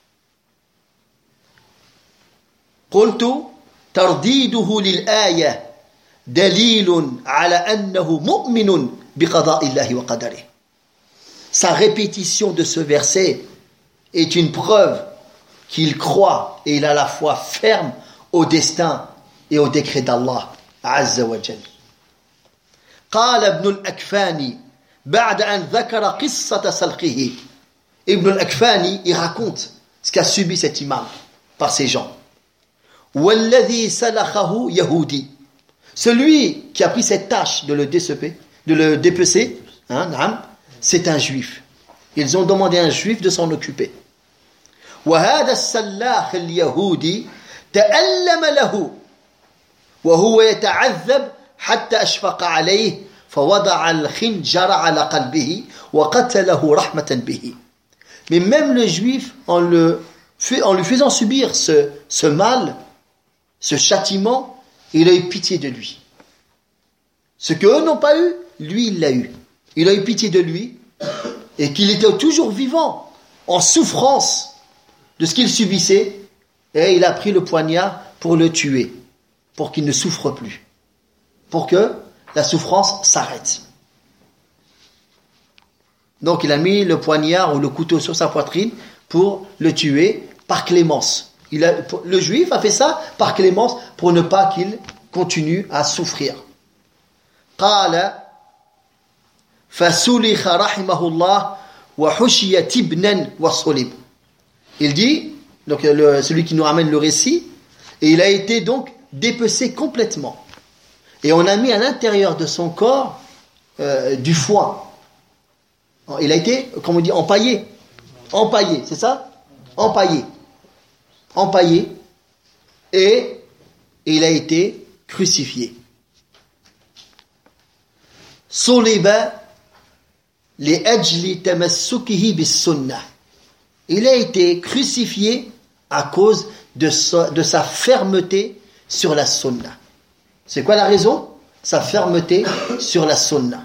قلت ترديده للآية دليل على أنه مؤمن بقضاء الله وقدره. Sa répétition de ce verset est une preuve qu'il croit et il a la foi ferme au destin et au décret d'Allah Azza wa Jal. قال ابن الأكفاني بعد أن ذكر قصة سلخه. Ibn al-Akfani, il raconte ce qu'a subi cet imam par ces gens. وَالَّذِي سَلَخَهُ يَهُودِي. Celui qui a pris cette tâche de le déceper, de le dépecer, hein, c'est un juif. Ils ont demandé à un juif de s'en occuper. وَهَذَا السَّلَّاخ الْيَهُودِي تَأَلَّمَ لَهُ وَهُوَ يَتَعَذَّبْ حَتَّى أَشْفَقَ عَلَيْهِ فَوَضَعَ الْخِنْجَرَ عَلَى قَلْبِهِ وَقَتَلَهُ رَحْمَةً بِهِ. Mais même le juif, en, le, en lui faisant subir ce, ce mal, ce châtiment, il a eu pitié de lui. Ce qu'eux n'ont pas eu, lui il l'a eu. Il a eu pitié de lui, et qu'il était toujours vivant, en souffrance de ce qu'il subissait, et il a pris le poignard pour le tuer, pour qu'il ne souffre plus, pour que la souffrance s'arrête. Donc il a mis le poignard ou le couteau sur sa poitrine pour le tuer par clémence. Il a, le juif a fait ça par clémence pour ne pas qu'il continue à souffrir. قال فسلخ رحمه الله وحشي تبنا وصلب. Il dit, donc le, celui qui nous ramène le récit, Et il a été donc dépecé complètement. Et on a mis à l'intérieur de son corps euh, du foin. Il a été, comme on dit, empaillé. Empaillé, c'est ça? Empaillé. Empaillé. Et il a été crucifié. Soliba li ajli tamassukihi bis sunnah. Il a été crucifié à cause de sa, de sa fermeté sur la sunna. C'est quoi la raison? Sa fermeté sur la sunna.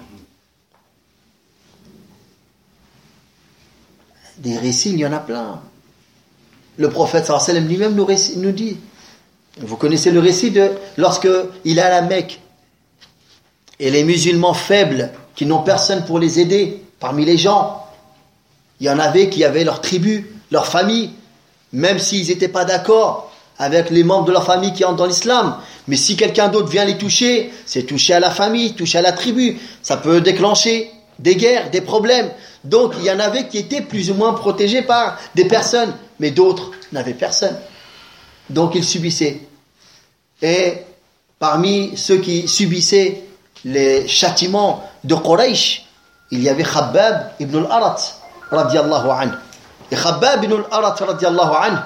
Des récits, il y en a plein. Le prophète sallallahu alayhi wa sallam lui-même nous, récit, nous dit, vous connaissez le récit de lorsque il est à la Mecque et les musulmans faibles qui n'ont personne pour les aider parmi les gens, il y en avait qui avaient leur tribu, leur famille, même s'ils n'étaient pas d'accord avec les membres de leur famille qui entrent dans l'islam. Mais si quelqu'un d'autre vient les toucher, c'est toucher à la famille, toucher à la tribu. Ça peut déclencher des guerres, des problèmes. Donc il y en avait qui étaient plus ou moins protégés par des personnes, mais d'autres n'avaient personne. Donc ils subissaient. Et parmi ceux qui subissaient les châtiments de Quraysh, il y avait Khabbab ibn al-Arat, radiyallahu anhu. Et Khabbab ibn al-Arat, radiyallahu anhu,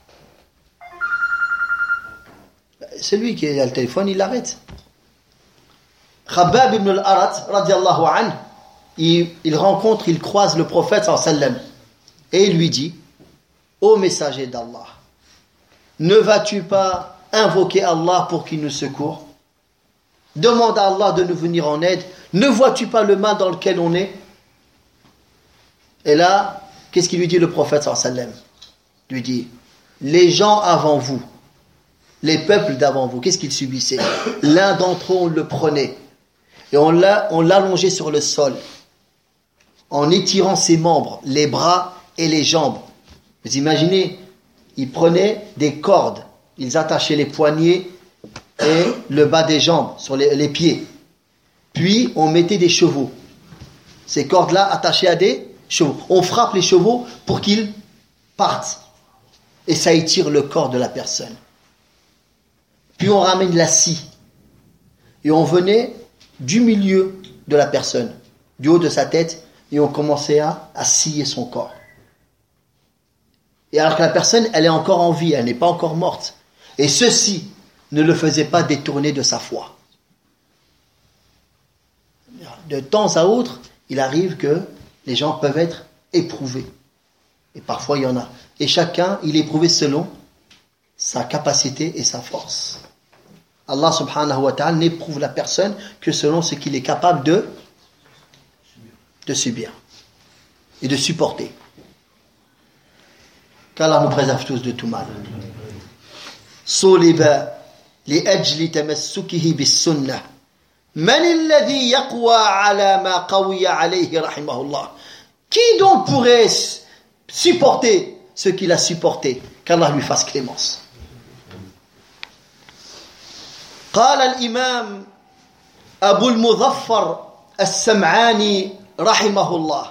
celui qui a le téléphone, il l'arrête. Khabbab ibn al-Arat, radiyallahu anhu, il, il rencontre, il croise le prophète sallallahu alayhi wa sallam et il lui dit: ô messager d'Allah, ne vas-tu pas invoquer Allah pour qu'il nous secoure? Demande à Allah de nous venir en aide. Ne vois-tu pas le mal dans lequel on est? Et là, qu'est-ce qu'il lui dit le prophète sallallahu alayhi wa sallam? Il lui dit: les gens avant vous, les peuples d'avant vous, qu'est-ce qu'ils subissaient? L'un d'entre eux, on le prenait et on l'a, on l'allongeait sur le sol en étirant ses membres, les bras et les jambes. Vous imaginez, ils prenaient des cordes, ils attachaient les poignets et le bas des jambes sur les, les pieds. Puis on mettait des chevaux. Ces cordes-là attachées à des chevaux. On frappe les chevaux pour qu'ils partent. Et ça étire le corps de la personne. Puis on ramène la scie. Et on venait du milieu de la personne, du haut de sa tête, et on commençait à, à scier son corps. Et alors que la personne, elle est encore en vie, elle n'est pas encore morte. Et ceci ne le faisait pas détourner de sa foi. De temps à autre, il arrive que les gens peuvent être éprouvés. Et parfois, il y en a. Et chacun, il est éprouvé selon sa capacité et sa force. Allah subhanahu wa ta'ala n'éprouve la personne que selon ce qu'il est capable de, de subir et de supporter. Qu'Allah nous préserve tous de tout mal. Soliba li ajli tamassukihi bis sunnah. Man alladhi yaqwa ala ma qawiya alayhi rahimahullah. Qui donc pourrait supporter ce qu'il a supporté? Qu'Allah lui fasse clémence. قال الإمام أبو المظفر السمعاني رحمه الله.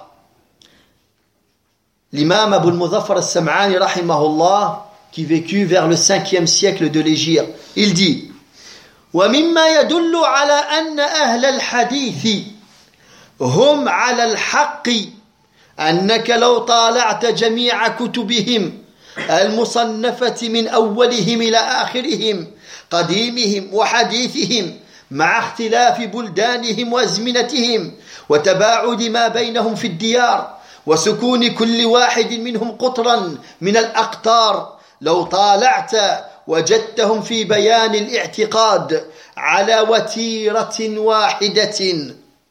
L'imam Abu al-Muzaffar al-Sam'ani rahimahullah, qui vécut vers le cinquième siècle de l'Hégire, il dit: ومما يدل على أن أهل الحديث هم على الحق أنك لو طالعت جميع كتبهم المصنفة من أولهم إلى آخرهم قديمهم وحديثهم مع اختلاف بلدانهم وأزمنتهم وتباعد ما بينهم في الديار وسكون كل واحد منهم قطرا من الأقطار، لو طالعت وجدتهم في بيان الاعتقاد على وتيرة واحدة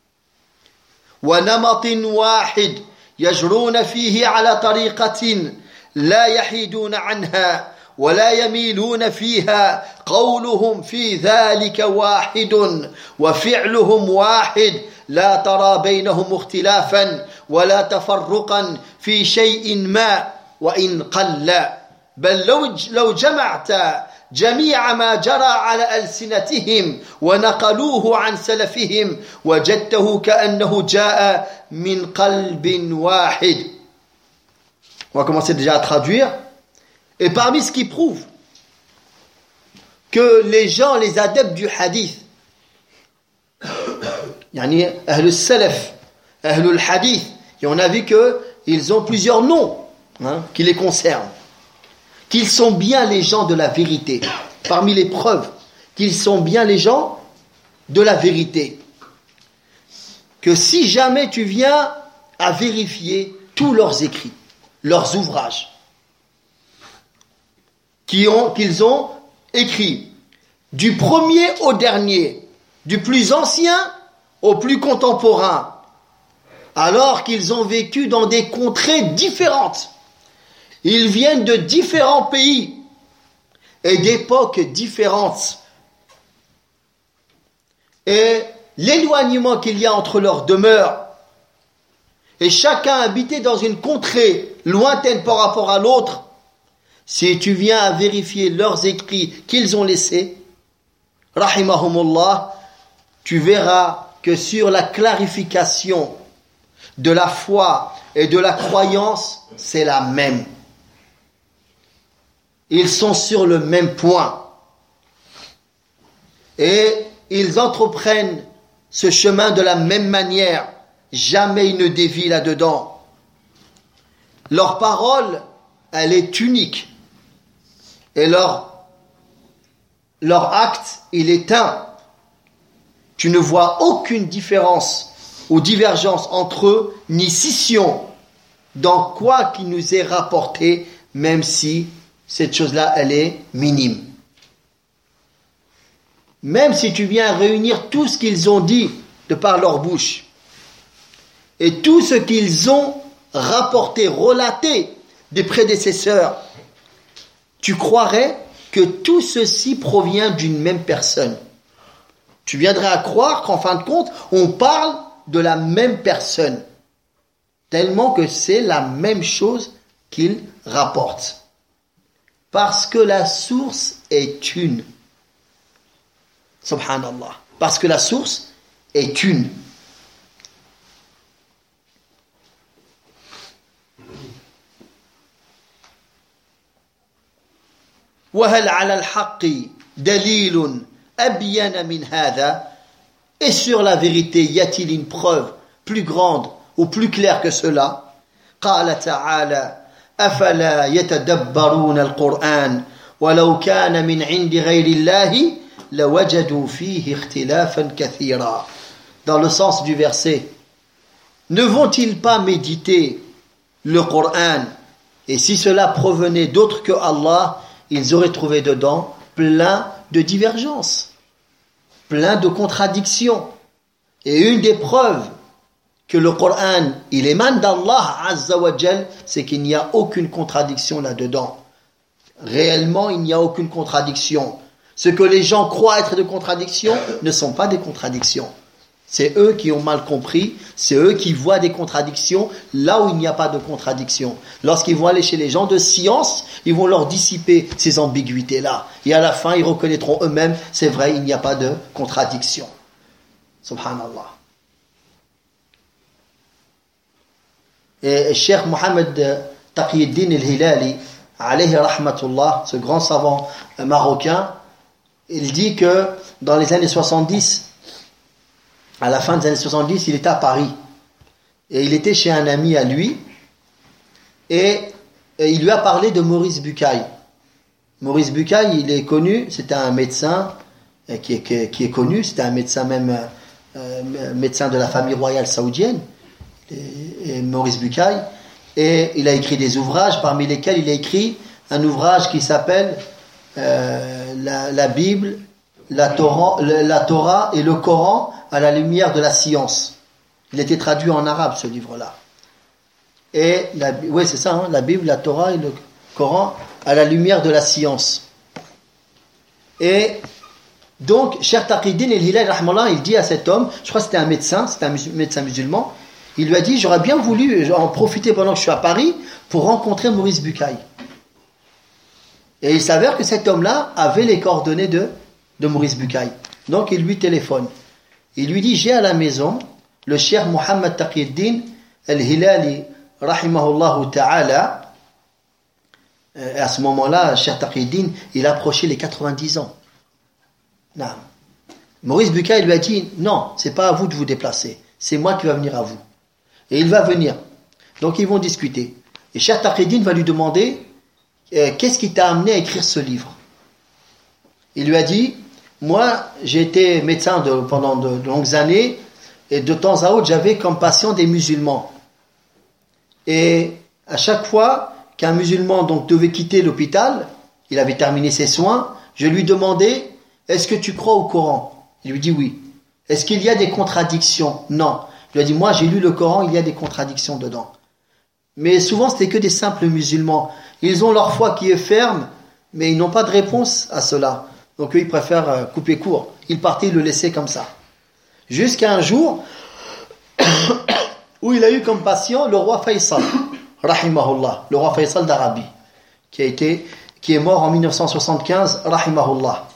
ونمط واحد يجرون فيه على طريقة لا يحيدون عنها ولا يميلون فيها، قولهم في ذلك واحد وفعلهم واحد، لا ترى بينهم اختلافا ولا تفرقا في شيء ما وإن قل، بل لو لو جمعت جميع ما جرى على ألسنتهم ونقلوه عن سلفهم وجدته كأنه جاء من قلب واحد. On va commencer déjà à traduire. Et parmi ce qui prouve que les gens, les adeptes du hadith, yani ahl salaf, ahl hadith, et on a vu qu'ils ont plusieurs noms hein, qui les concernent, qu'ils sont bien les gens de la vérité, parmi les preuves qu'ils sont bien les gens de la vérité, que si jamais tu viens à vérifier tous leurs écrits, leurs ouvrages qu'ils ont, qu'ils ont écrits, du premier au dernier, du plus ancien au plus contemporain, alors qu'ils ont vécu dans des contrées différentes. Ils viennent de différents pays et d'époques différentes. Et l'éloignement qu'il y a entre leurs demeures, et chacun habité dans une contrée lointaine par rapport à l'autre, si tu viens à vérifier leurs écrits qu'ils ont laissés, rahimahumullah, tu verras que sur la clarification de la foi et de la croyance, c'est la même. Ils sont sur le même point. Et ils entreprennent ce chemin de la même manière. Jamais ils ne dévient là-dedans. Leur parole, elle est unique. Et leur, leur acte, il est un. Tu ne vois aucune différence ou divergence entre eux, ni scission dans quoi qu'il nous est rapporté, même si cette chose-là, elle est minime. Même si tu viens réunir tout ce qu'ils ont dit de par leur bouche, et tout ce qu'ils ont rapporté, relaté des prédécesseurs, tu croirais que tout ceci provient d'une même personne. Tu viendrais à croire qu'en fin de compte, on parle de la même personne, tellement que c'est la même chose qu'ils rapportent. Parce que la source est une. Subhanallah. Parce que la source est une. وهل على الحق دليل أبين من هذا? Et sur la vérité, y a-t-il une preuve plus grande ou plus claire que cela? قال تعالى أفلا يتدبرون القرآن ولو كان من عند غير الله لوجدوا فيه اختلافا كثيرا. Dans le sens du verset, ne vont-ils pas méditer le Coran, et si cela provenait d'autre que Allah, ils auraient trouvé dedans plein de divergences, plein de contradictions. Et une des preuves que le Coran, il émane d'Allah Azza wa Jal, c'est qu'il n'y a aucune contradiction là-dedans. Réellement, il n'y a aucune contradiction. Ce que les gens croient être des contradictions ne sont pas des contradictions. C'est eux qui ont mal compris, c'est eux qui voient des contradictions là où il n'y a pas de contradiction. Lorsqu'ils vont aller chez les gens de science, ils vont leur dissiper ces ambiguïtés-là. Et à la fin, ils reconnaîtront eux-mêmes, c'est vrai, il n'y a pas de contradiction. Subhanallah. Et Cheikh Mohammed Taqiyuddin al-Hilali, alayhi rahmatullah, ce grand savant marocain, il dit que dans les années soixante-dix, à la fin des années soixante-dix, il était à Paris. Et il était chez un ami à lui. Et, et il lui a parlé de Maurice Bucaille. Maurice Bucaille, il est connu, c'était un médecin qui est, qui, qui est connu, c'était un médecin même, euh, médecin de la famille royale saoudienne, et, et Maurice Bucaille. Et il a écrit des ouvrages, parmi lesquels il a écrit un ouvrage qui s'appelle euh, la, la Bible, la Torah, la Torah et le Coran à la lumière de la science. Il a été traduit en arabe, ce livre-là. Et, la, oui, c'est ça, hein, la Bible, la Torah et le Coran à la lumière de la science. Et donc, Cheikh Taqiyuddin al-Hilali, rahmallah, il dit à cet homme, je crois que c'était un médecin, c'était un mus- médecin musulman, il lui a dit, j'aurais bien voulu en profiter pendant que je suis à Paris pour rencontrer Maurice Bucaille. Et il s'avère que cet homme-là avait les coordonnées de, de Maurice Bucaille. Donc, il lui téléphone. Il lui dit, j'ai à la maison le cheikh Mohammed Taqiyuddin al-Hilali, rahimahullah ta'ala. Et à ce moment-là, cheikh Taqiyuddin, il approchait les quatre-vingt-dix ans. Non. Maurice Bucaille lui a dit, non, c'est pas à vous de vous déplacer, c'est moi qui vais venir à vous. Et il va venir. Donc ils vont discuter. Et Cheikh Taqiyuddin va lui demander, euh, qu'est-ce qui t'a amené à écrire ce livre? Il lui a dit, moi j'ai été médecin de, pendant de, de longues années, et de temps à autre j'avais comme patient des musulmans. Et à chaque fois qu'un musulman donc devait quitter l'hôpital, il avait terminé ses soins, je lui demandais, est-ce que tu crois au Coran? Il lui dit oui. Est-ce qu'il y a des contradictions? Non. Il lui a dit, moi j'ai lu le Coran, il y a des contradictions dedans. Mais souvent c'était que des simples musulmans. Ils ont leur foi qui est ferme, mais ils n'ont pas de réponse à cela. Donc eux ils préfèrent couper court. Ils partaient, ils le laissaient comme ça. Jusqu'à un jour où il a eu comme patient le roi Faisal, rahimahullah, le roi Faisal d'Arabie, qui a été, qui est mort en mille neuf cent soixante-quinze, rahimahullah.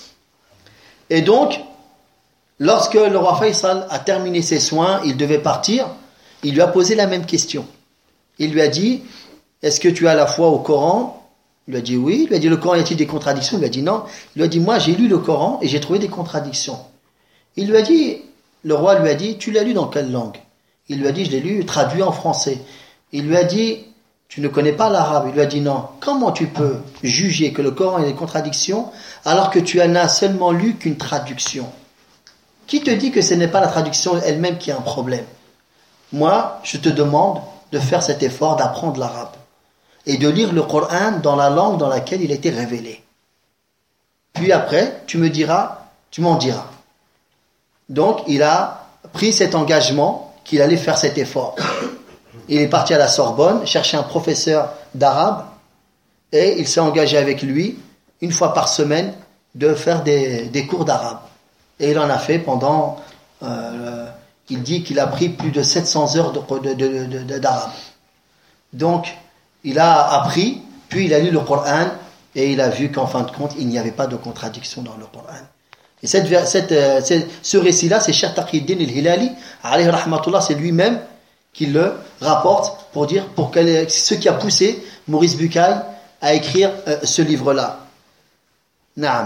Et donc, lorsque le roi Faisal a terminé ses soins, il devait partir, il lui a posé la même question. Il lui a dit, est-ce que tu as la foi au Coran? Il lui a dit oui. Il lui a dit, le Coran, y a-t-il des contradictions? Il lui a dit non. Il lui a dit, moi j'ai lu le Coran et j'ai trouvé des contradictions. Il lui a dit, le roi lui a dit, tu l'as lu dans quelle langue? Il lui a dit, je l'ai lu traduit en français. Il lui a dit, tu ne connais pas l'arabe? Il lui a dit non. Comment tu peux juger que le Coran a des contradictions alors que tu en as seulement lu qu'une traduction? Qui te dit que ce n'est pas la traduction elle-même qui a un problème? Moi, je te demande de faire cet effort d'apprendre l'arabe et de lire le Coran dans la langue dans laquelle il a été révélé. Puis après, tu me diras, tu m'en diras. Donc, il a pris cet engagement qu'il allait faire cet effort. Il est parti à la Sorbonne, chercher un professeur d'arabe, et il s'est engagé avec lui, une fois par semaine, de faire des, des cours d'arabe. Et il en a fait pendant, euh, il dit qu'il a pris plus de sept cents heures de, de, de, de, de, d'arabe. Donc, il a appris, puis il a lu le Coran, et il a vu qu'en fin de compte, il n'y avait pas de contradiction dans le Coran. Et cette, cette, cette, ce récit-là, c'est Cheikh Taqiyuddin al-Hilali, alayhi rahmatullah, c'est lui-même qui le rapporte pour dire pour quel, ce qui a poussé Maurice Bucaille à écrire euh, ce livre-là. Naam.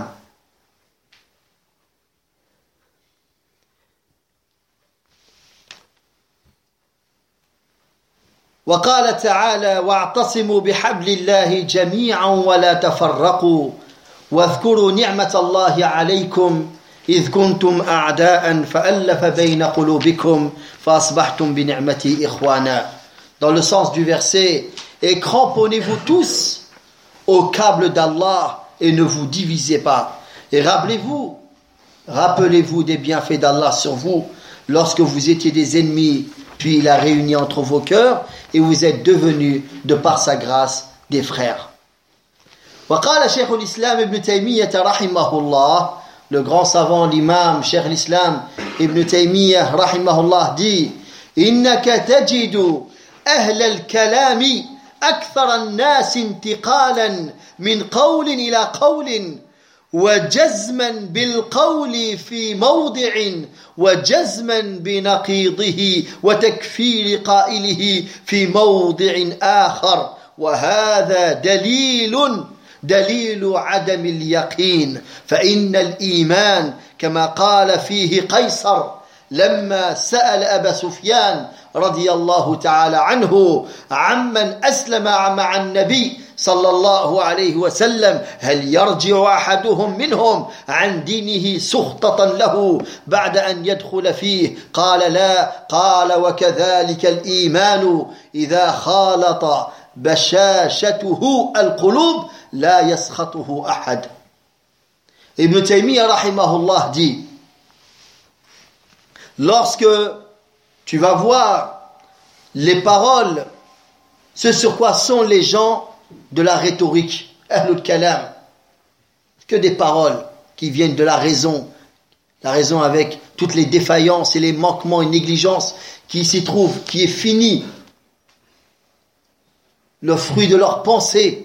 وقال تعالى واعتصموا بحبل الله جميعا ولا تفرقوا واذكروا نعمة الله عليكم إذ كنتم أعداء فألف بين قلوبكم فأصبحتم بنعمتي إخوانا. Dans le sens du verset, et cramponnez-vous tous au câble d'Allah et ne vous divisez pas. Et rappelez-vous, rappelez-vous des bienfaits d'Allah sur vous lorsque vous étiez des ennemis, puis il a réuni entre vos cœurs et vous êtes devenus, de par sa grâce, des frères. وقال شيخ الإسلام ابن تيمية رحمه الله, le grand savant, l'imam, Cheikh l'Islam, Ibn Taymiyyah, rahimahullah, dit إنك تجد أهل الكلام أكثر الناس انتقالا من قول إلى قول وجزما بالقول في موضع وجزما بنقيضه وتكفير قائله في موضع آخر وهذا دليل دليل عدم اليقين فإن الإيمان كما قال فيه قيصر لما سأل أبا سفيان رضي الله تعالى عنه عمن أسلم مع النبي صلى الله عليه وسلم هل يرجع أحدهم منهم عن دينه سخطة له بعد أن يدخل فيه قال لا قال وكذلك الإيمان إذا خالط بشاشته القلوب لا يسخطه أحد. Ibn Taymiyyah rahimahullah dit, lorsque tu vas voir les paroles, ce sur quoi sont les gens de la rhétorique, ahlul kalam, que des paroles qui viennent de la raison, la raison avec toutes les défaillances et les manquements et négligences qui s'y trouvent, qui est fini, le fruit de leurs pensées.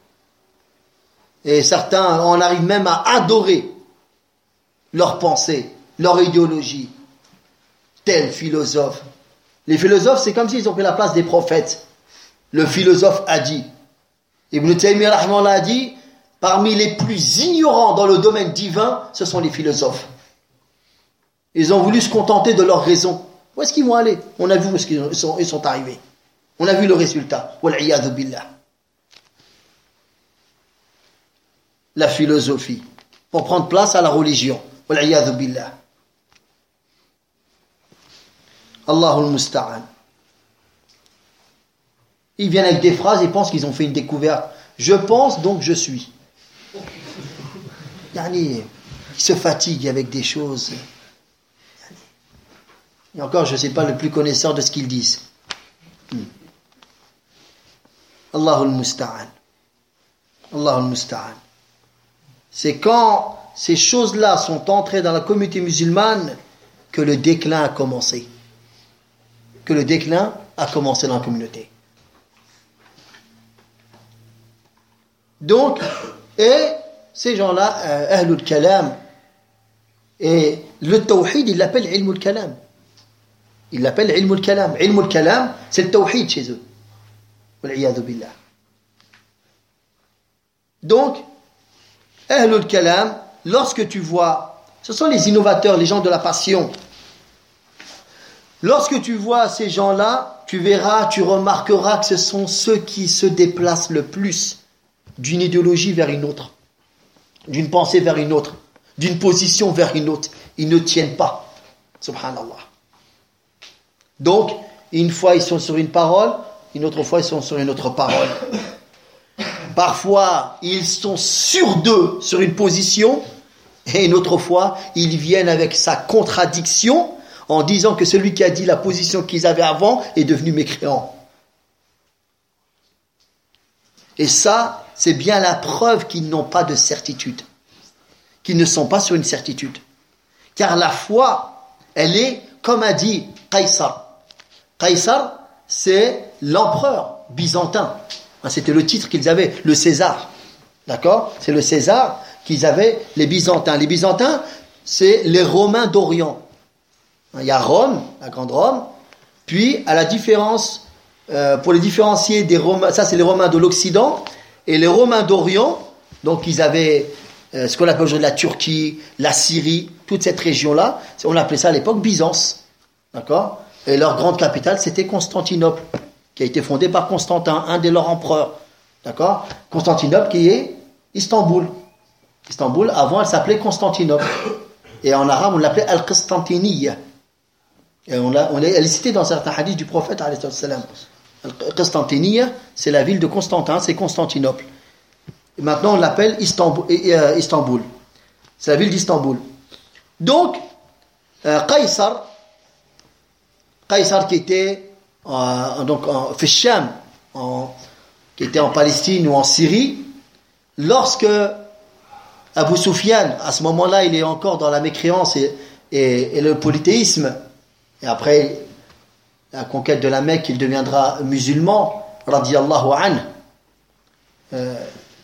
Et certains en arrivent même à adorer leurs pensées, leur idéologie. Tel philosophe. Les philosophes, c'est comme s'ils ont pris la place des prophètes. Le philosophe a dit. Ibn Taymiyyah rahimahullah a dit, parmi les plus ignorants dans le domaine divin, ce sont les philosophes. Ils ont voulu se contenter de leur raison. Où est-ce qu'ils vont aller? On a vu où est-ce qu'ils sont, ils sont arrivés. On a vu le résultat. Wal'iyadhu billah. La philosophie. Pour prendre place à la religion. Wal'iyadhu billah. Allahul musta'an. Ils viennent avec des phrases et pensent qu'ils ont fait une découverte. Je pense, donc je suis. Yani, ils se fatiguent avec des choses. Et encore, je ne sais pas le plus connaisseur de ce qu'ils disent. Hmm. Allahul musta'an. Allahul musta'an. C'est quand ces choses-là sont entrées dans la communauté musulmane que le déclin a commencé. Que le déclin a commencé dans la communauté. Donc, et ces gens-là, euh, Ahlul Kalam, et le Tawhid, ils l'appellent Ilmul Kalam. Ils l'appellent Ilmul Kalam. Ilmul Kalam, c'est le Tawhid chez eux. Wal'iyadhu billah. Donc, Ahlul Kalam, lorsque tu vois, ce sont les innovateurs, les gens de la passion. Lorsque tu vois ces gens-là, tu verras, tu remarqueras que ce sont ceux qui se déplacent le plus d'une idéologie vers une autre, d'une pensée vers une autre, d'une position vers une autre. Ils ne tiennent pas. Subhanallah. Donc, une fois ils sont sur une parole, une autre fois ils sont sur une autre parole. Parfois, ils sont sûrs d'eux sur une position, et une autre fois, ils viennent avec sa contradiction en disant que celui qui a dit la position qu'ils avaient avant est devenu mécréant. Et ça, c'est bien la preuve qu'ils n'ont pas de certitude, qu'ils ne sont pas sur une certitude. Car la foi, elle est, comme a dit Qaysar. Qaysar, c'est l'empereur byzantin. C'était le titre qu'ils avaient, le César. D'accord? C'est le César qu'ils avaient, les Byzantins. Les Byzantins, c'est les Romains d'Orient. Il y a Rome, la grande Rome, puis à la différence, euh, pour les différencier des Romains, ça c'est les Romains de l'Occident, et les Romains d'Orient, donc ils avaient euh, ce qu'on appelle aujourd'hui la Turquie, la Syrie, toute cette région-là, on appelait ça à l'époque Byzance. D'accord? Et leur grande capitale, c'était Constantinople, qui a été fondée par Constantin, un des leurs empereurs. D'accord? Constantinople qui est Istanbul. Istanbul, avant, elle s'appelait Constantinople. Et en arabe, on l'appelait Al-Qistantiniya. Et on l'a, on est, elle est citée dans certains hadiths du prophète, alayhi salam. Al-Qistantiniya, c'est la ville de Constantin, c'est Constantinople. Et maintenant, on l'appelle Istanbul. Euh, Istanbul. C'est la ville d'Istanbul. Donc, euh, Qaysar, Qaysar qui était en, donc en Fisham, en, qui était en Palestine ou en Syrie, lorsque Abu Sufyan, à ce moment-là, il est encore dans la mécréance et, et, et le polythéisme, et après la conquête de la Mecque, il deviendra musulman, radiyallahu anhu. Euh,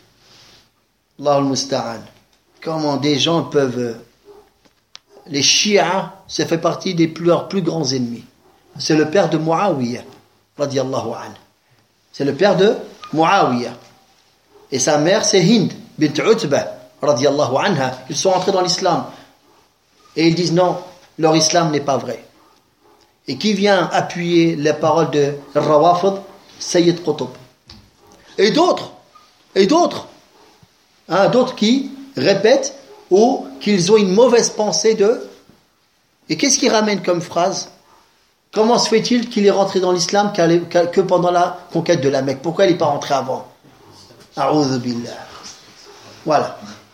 Allahul musta'an. Comment des gens peuvent... Les chiites, ça fait partie des plus, leurs plus grands ennemis. C'est le père de Muawiyah, radiyallahu anhu. C'est le père de Muawiyah. Et sa mère, c'est Hind, bint Utbah, radiyallahu anha. Ils sont entrés dans l'islam. Et ils disent non, leur islam n'est pas vrai. Et qui vient appuyer les paroles de Rawafid? Sayyid Qutb. Et d'autres, et d'autres, hein, d'autres qui répètent ou qu'ils ont une mauvaise pensée de... Et qu'est-ce qu'ils ramènent comme phrase? Comment se fait-il qu'il est rentré dans l'islam que pendant la conquête de la Mecque? Pourquoi il n'est pas rentré avant? A'udhu billah. Voilà.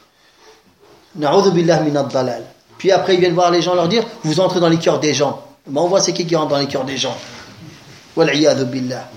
Na'udhu billah min ad-dalal. Puis après, ils viennent voir les gens, leur dire, vous entrez dans les cœurs des gens. Ben, on voit c'est qui qui rentre dans les cœurs des gens. Wal'iyadhu billah.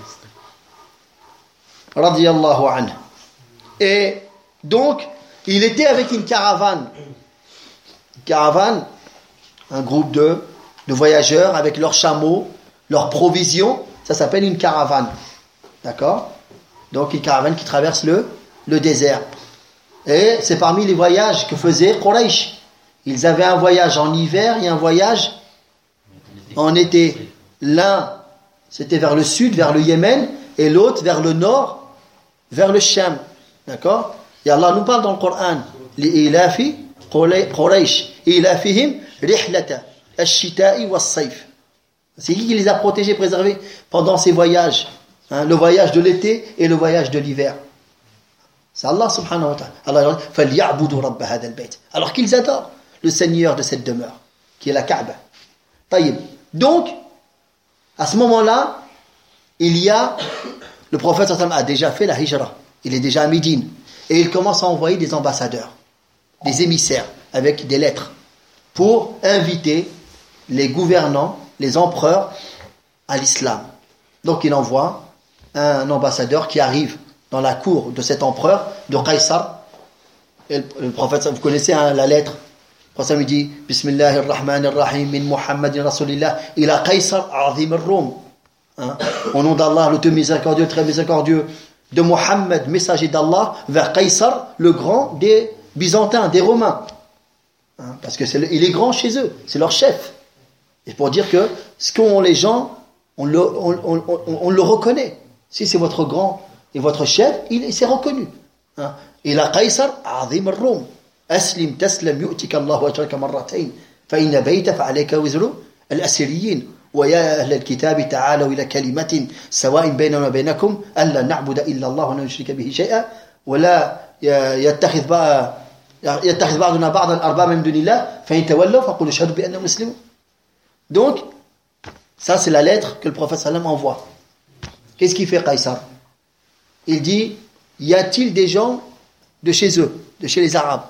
Radiyallahu anhu. Et donc, il était avec une caravane. Une caravane, un groupe de, de voyageurs avec leurs chameaux, leurs provisions. Ça s'appelle une caravane. D'accord? Donc, une caravane qui traverse le, le désert. Et c'est parmi les voyages que faisait Quraysh. Ils avaient un voyage en hiver et un voyage en été. L'un, c'était vers le sud, vers le Yémen, et l'autre vers le nord, vers le Sham. D'accord? Et Allah nous parle dans le Coran, لإلاف قريش إلافهم رحلة الشتاء والصيف. C'est qui qui les a protégés, préservés pendant ces voyages, hein, le voyage de l'été et le voyage de l'hiver. C'est Allah subhanahu wa ta'ala. Allah dit فَلْيَعْبُدُوا رَبَّ هَذَا الْبَيْتِ. Alors qu'ils adorent le Seigneur de cette demeure, qui est la Kaaba. Taïb. Donc, à ce moment-là, il y a, le prophète sallallahu alayhi wa sallam a déjà fait la hijra. Il est déjà à Médine. Et il commence à envoyer des ambassadeurs, des émissaires, avec des lettres, pour inviter les gouvernants, les empereurs, à l'islam. Donc il envoie un ambassadeur qui arrive dans la cour de cet empereur, de Qaysar. Et le, le prophète, vous connaissez hein, la lettre. Le prophète lui dit Bismillahirrahmanirrahim min Muhammadin Rasulillah ila Qaysar azim al-Rum. Hein? Au nom d'Allah, le tout miséricordieux, très miséricordieux, de Mohammed, messager d'Allah, vers Qaysar, le grand des Byzantins, des Romains. Hein? Parce que c'est le, il est grand chez eux, c'est leur chef. Et pour dire que ce qu'ont les gens, on le, on, on, on, on le reconnaît. Si c'est votre grand et votre chef, il, il s'est reconnu. Hein? إلى قيصر عظيم الروم أسلم تسلم يؤتك الله أجرك مرتين فإن بيت فعليك وزر الأسريين ويا أهل الكتاب تعالوا إلى كلمة سواء بيننا وبينكم ألا نعبد إلا الله ولا نشرك به شيئا ولا يتخذ يتخذ بعضنا بعضا أربابا من دون الله فإن تولوا فقولوا اشهدوا بأننا مسلمون. Donc ça c'est la lettre que le prophète sallam envoie. Qu'est-ce qu'il fait Qaysar? Il dit y a-t-il des gens de chez eux, de chez les Arabes,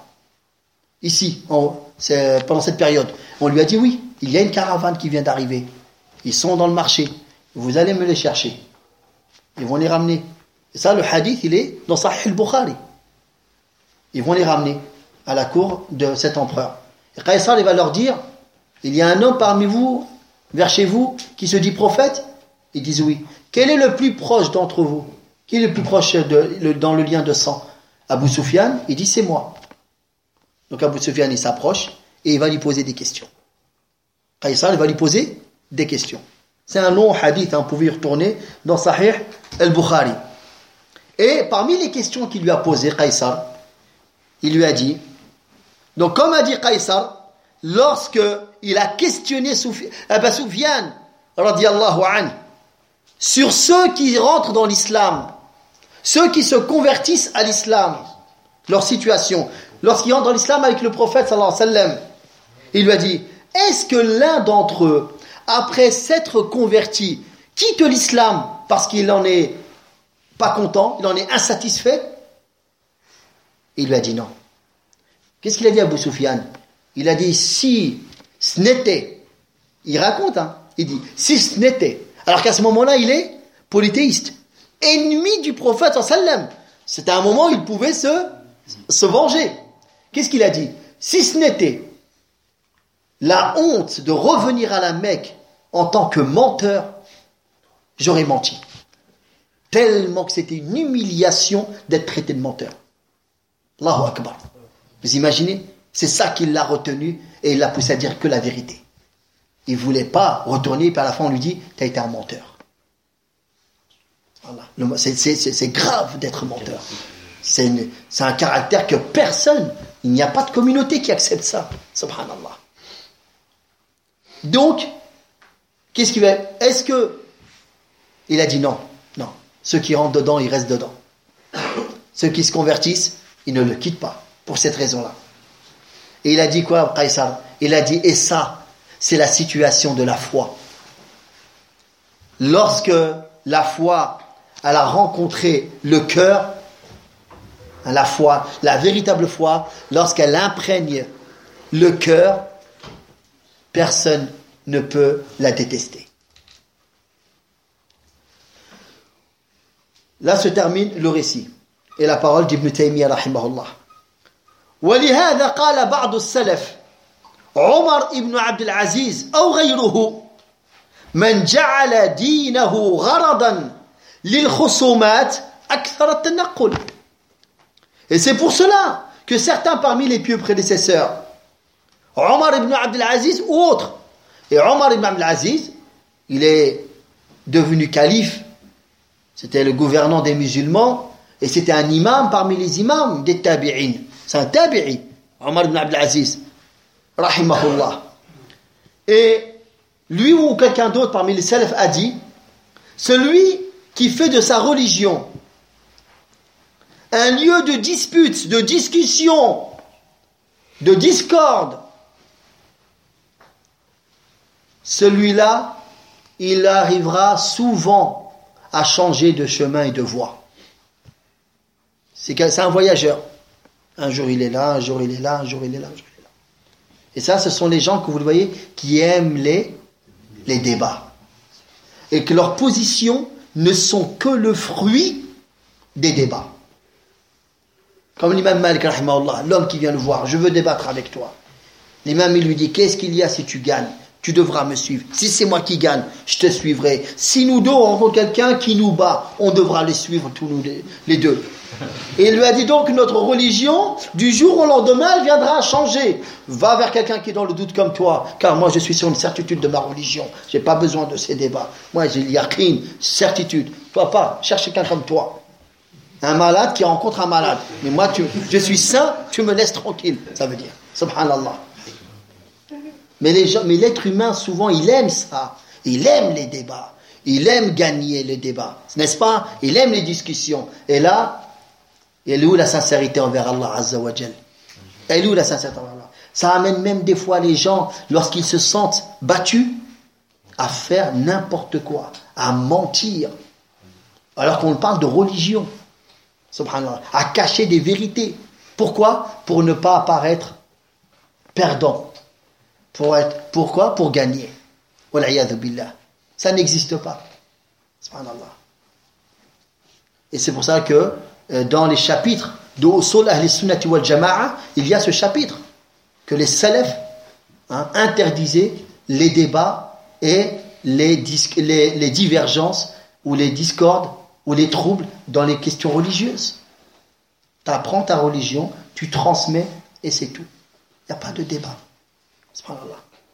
ici, en, c'est pendant cette période? On lui a dit oui, il y a une caravane qui vient d'arriver. Ils sont dans le marché. Vous allez me les chercher. Ils vont les ramener. Et ça, le hadith, il est dans Sahih al-Bukhari. Ils vont les ramener à la cour de cet empereur. Et Qaysar, il va leur dire, il y a un homme parmi vous, vers chez vous, qui se dit prophète? Ils disent oui. Quel est le plus proche d'entre vous? Qui est le plus proche de, le, dans le lien de sang? Abu Sufyan, il dit c'est moi. Donc Abu Sufyan, il s'approche et il va lui poser des questions. Qaysar, il va lui poser des questions. C'est un long hadith, hein, vous pouvez y retourner dans Sahih al-Bukhari. Et parmi les questions qu'il lui a posées, Qaysar, il lui a dit, donc comme a dit Qaysar, lorsque il a questionné Abu Sufyan, radiyallahu anhu, sur ceux qui rentrent dans l'islam, ceux qui se convertissent à l'islam, leur situation, lorsqu'ils entrent dans l'islam avec le prophète sallallahu alayhi wa sallam, il lui a dit, est-ce que l'un d'entre eux, après s'être converti, quitte l'islam parce qu'il n'en est pas content, il en est insatisfait? Il lui a dit non. Qu'est-ce qu'il a dit à Abu Sufyan? Il a dit, si ce n'était, il raconte, hein, il dit, si ce n'était, alors qu'à ce moment-là, il est polythéiste, ennemi du prophète sallallahu alayhi wa sallam. C'était un moment où il pouvait se, se venger. Qu'est-ce qu'il a dit? Si ce n'était la honte de revenir à la Mecque en tant que menteur, j'aurais menti. Tellement que c'était une humiliation d'être traité de menteur. Allahu Akbar. Vous imaginez? C'est ça qui l'a retenu et il l'a poussé à dire que la vérité. Il ne voulait pas retourner, puis à la fin on lui dit, tu as été un menteur. Voilà. C'est, c'est, c'est grave d'être menteur. C'est, une, c'est un caractère que personne, il n'y a pas de communauté qui accepte ça. Subhanallah. Donc, qu'est-ce qu'il va? Est-ce que il a dit non, non. Ceux qui rentrent dedans, ils restent dedans. Ceux qui se convertissent, ils ne le quittent pas pour cette raison-là. Et il a dit quoi, Qaysar? Il a dit, et ça, c'est la situation de la foi. Lorsque la foi, elle a rencontré le cœur, la foi, la véritable foi, lorsqu'elle imprègne le cœur, personne ne peut la détester. Là se termine le récit et la parole d'Ibn Taymiyyah rahimahullah. ولهذا قال بعض السلف عمر ابن عبد العزيز أو غيره من جعل دينه غرضا للخصومات أكثر التنقل. Et c'est pour cela que certains parmi les pieux prédécesseurs, Omar ibn Abdel Aziz ou autres, et Omar ibn Abdel Aziz, il est devenu calife, c'était le gouvernant des musulmans, Et c'était un imam parmi les imams des tabi'in. C'est un tabi'i, Omar ibn Abdel Aziz, rahimahullah. Et lui ou quelqu'un d'autre parmi les salafs a dit, celui qui fait de sa religion un lieu de dispute, de discussion, de discorde, celui-là, il arrivera souvent à changer de chemin et de voie. C'est, c'est un voyageur. Un jour il est là, un jour il est là, un jour il est là, un jour il est là. Et ça, ce sont les gens que vous le voyez qui aiment les, les débats. Et que leurs positions ne sont que le fruit des débats. Comme l'imam Malik, rahimahullah, l'homme qui vient le voir, je veux débattre avec toi. L'imam, il lui dit, qu'est-ce qu'il y a si tu gagnes? Tu devras me suivre. Si c'est moi qui gagne, je te suivrai. Si nous deux, on rencontre quelqu'un qui nous bat, on devra les suivre tous nous les deux. Et il lui a dit donc, notre religion, du jour au lendemain, elle viendra à changer. Va vers quelqu'un qui est dans le doute comme toi, car moi je suis sur une certitude de ma religion. Je n'ai pas besoin de ces débats. Moi j'ai l'yaqin, certitude. Toi pas, cherche quelqu'un comme toi. Un malade qui rencontre un malade. Mais moi, tu, je suis sain, tu me laisses tranquille. Ça veut dire, subhanallah. Mais, les gens, mais l'être humain, souvent, il aime ça. Il aime les débats. Il aime gagner les débats. N'est-ce pas? Il aime les discussions. Et là, elle est où la sincérité envers Allah Azza wa Jal? Elle est où la sincérité envers Allah? Ça amène même des fois les gens, lorsqu'ils se sentent battus, à faire n'importe quoi, à mentir. Alors qu'on parle de religion. Subhanallah. À cacher des vérités. Pourquoi? Pour ne pas apparaître perdant. Pour être, pourquoi? Pour gagner. Wal'iyadhu billah. Ça n'existe pas. Subhanallah. Et c'est pour ça que euh, dans les chapitres de Usul Ahli Sunnati wal Jama'a, il y a ce chapitre que les salafs hein, interdisaient les débats et les, dis- les, les divergences ou les discordes ou les troubles dans les questions religieuses. Tu apprends ta religion, tu transmets et c'est tout. Il n'y a pas de débat. Subhanallah.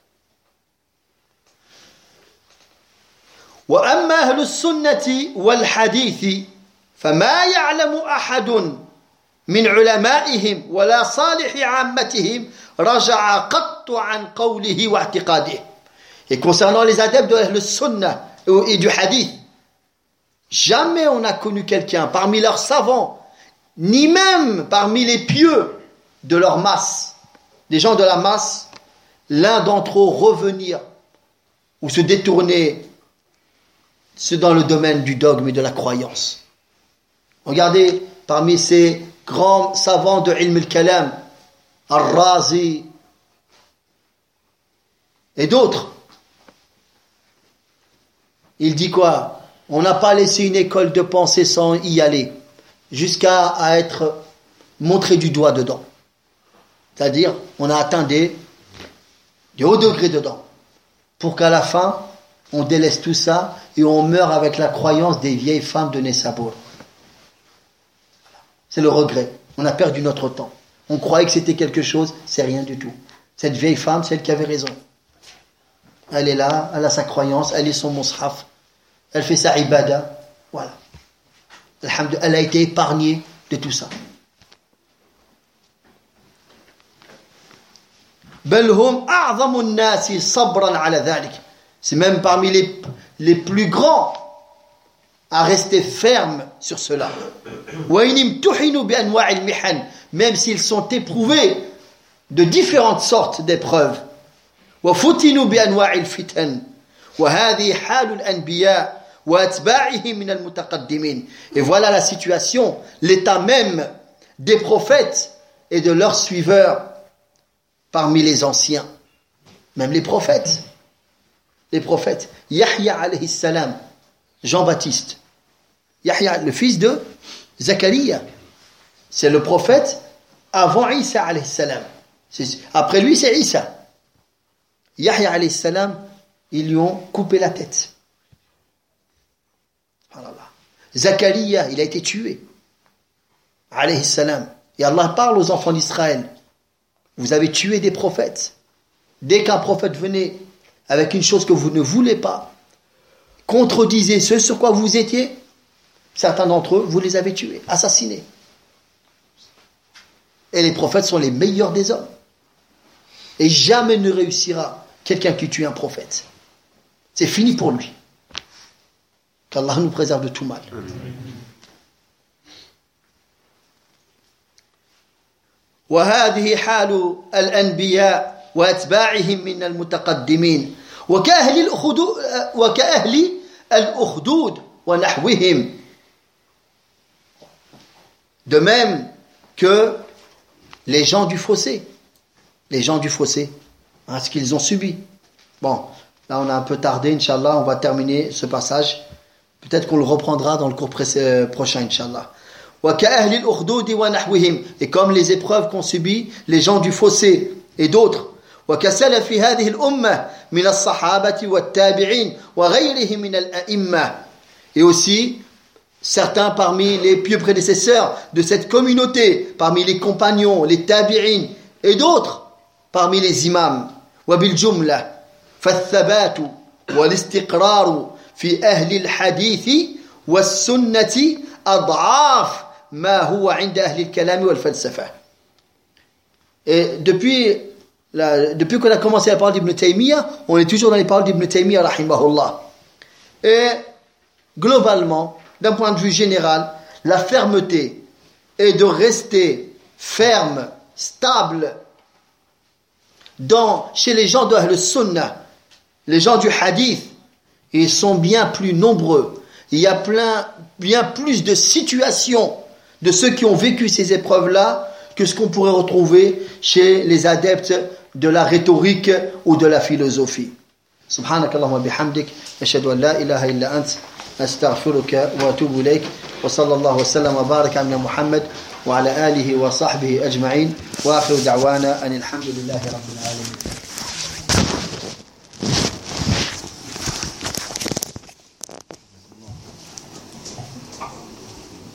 وأما أهل السنة والحديث فما يعلم أحد من علمائهم ولا صالح عامتهم رجع قط عن قوله واعتقاده. Et concernant les adeptes de Ahl Sunnah et du hadith, jamais on n'a connu quelqu'un parmi leurs savants, ni même parmi les pieux de leur masse, des gens de la masse, l'un d'entre eux revenir ou se détourner, c'est dans le domaine du dogme et de la croyance. Regardez, parmi ces grands savants de Ilm al-Kalam, Al-Razi et d'autres, il dit quoi? On n'a pas laissé une école de pensée sans y aller, jusqu'à à être montré du doigt dedans. C'est-à-dire, on a atteint des, des hauts degrés dedans, pour qu'à la fin, on délaisse tout ça et on meurt avec la croyance des vieilles femmes de Nessabour. C'est le regret. On a perdu notre temps. On croyait que c'était quelque chose, c'est rien du tout. Cette vieille femme, c'est elle qui avait raison. Elle est là, elle a sa croyance, elle est son mushaf, elle fait sa ibada. Voilà. Alhamdulillah, elle a été épargnée de tout ça. بل هم أعظم الناس صبرا على ذلك. C'est même parmi les, les plus grands à rester fermes sur cela. Même s'ils sont éprouvés de différentes sortes d'épreuves. Et voilà la situation, l'état même des prophètes et de leurs suiveurs parmi les anciens. Même les prophètes. Les prophètes. Yahya alayhi salam, Jean-Baptiste. Yahya, le fils de Zacharia. C'est le prophète avant Isa alayhi salam. C'est, après lui, c'est Isa. Yahya alayhi salam, ils lui ont coupé la tête. Zacharia, il a été tué. Alayhi salam. Et Allah parle aux enfants d'Israël. Vous avez tué des prophètes. Dès qu'un prophète venait avec une chose que vous ne voulez pas, contredisez ce sur quoi vous étiez, Certains d'entre eux, vous les avez tués, assassinés. Et les prophètes sont les meilleurs des hommes. Et jamais ne réussira quelqu'un qui tue un prophète. C'est fini pour lui. Qu'Allah nous préserve de tout mal. وهذه حال الأنبياء وأتباعهم من المتقدمين وكأهل الأخدود وكأهل الأخدود ونحوهم. De même que les gens du fossé, les gens du fossé, hein, ce qu'ils ont subi. Bon, là on a un peu tardé, Inch'Allah, on va terminer ce passage. Peut-être qu'on le reprendra dans le cours prochain, Inch'Allah. Et comme les épreuves qu'ont subi les gens du fossé et d'autres. Et aussi certains parmi les pieux prédécesseurs de cette communauté, parmi les compagnons, les tabi'in et d'autres parmi les imams. وبالجملة فالثبات والاستقرار في أهل الحديث والسنة أضعاف ما هو عند أهل الكلام والفلسفة. Et depuis, la, depuis qu'on a commencé la parole d'Ibn Taymiyyah, on est toujours dans les paroles d'Ibn Taymiyyah, rahimahullah. Et globalement, d'un point de vue général, la fermeté est de rester ferme, stable, dans, chez les gens de Ahl Sunnah, les gens du hadith, ils sont bien plus nombreux. Il y a plein, bien plus de situations de ceux qui ont vécu ces épreuves-là que ce qu'on pourrait retrouver chez les adeptes de la rhétorique ou de la philosophie. Subhanakallahumma bihamdik, ashhadu an la ilaha illa ant, astaghfiruka wa atubu ilayk, wa sallallahu wa sallam wa baraka ala Muhammad wa ala alihi wa sahbihi ajma'in, wa akhiru da'wana anil hamdulillahi rabbil alamin.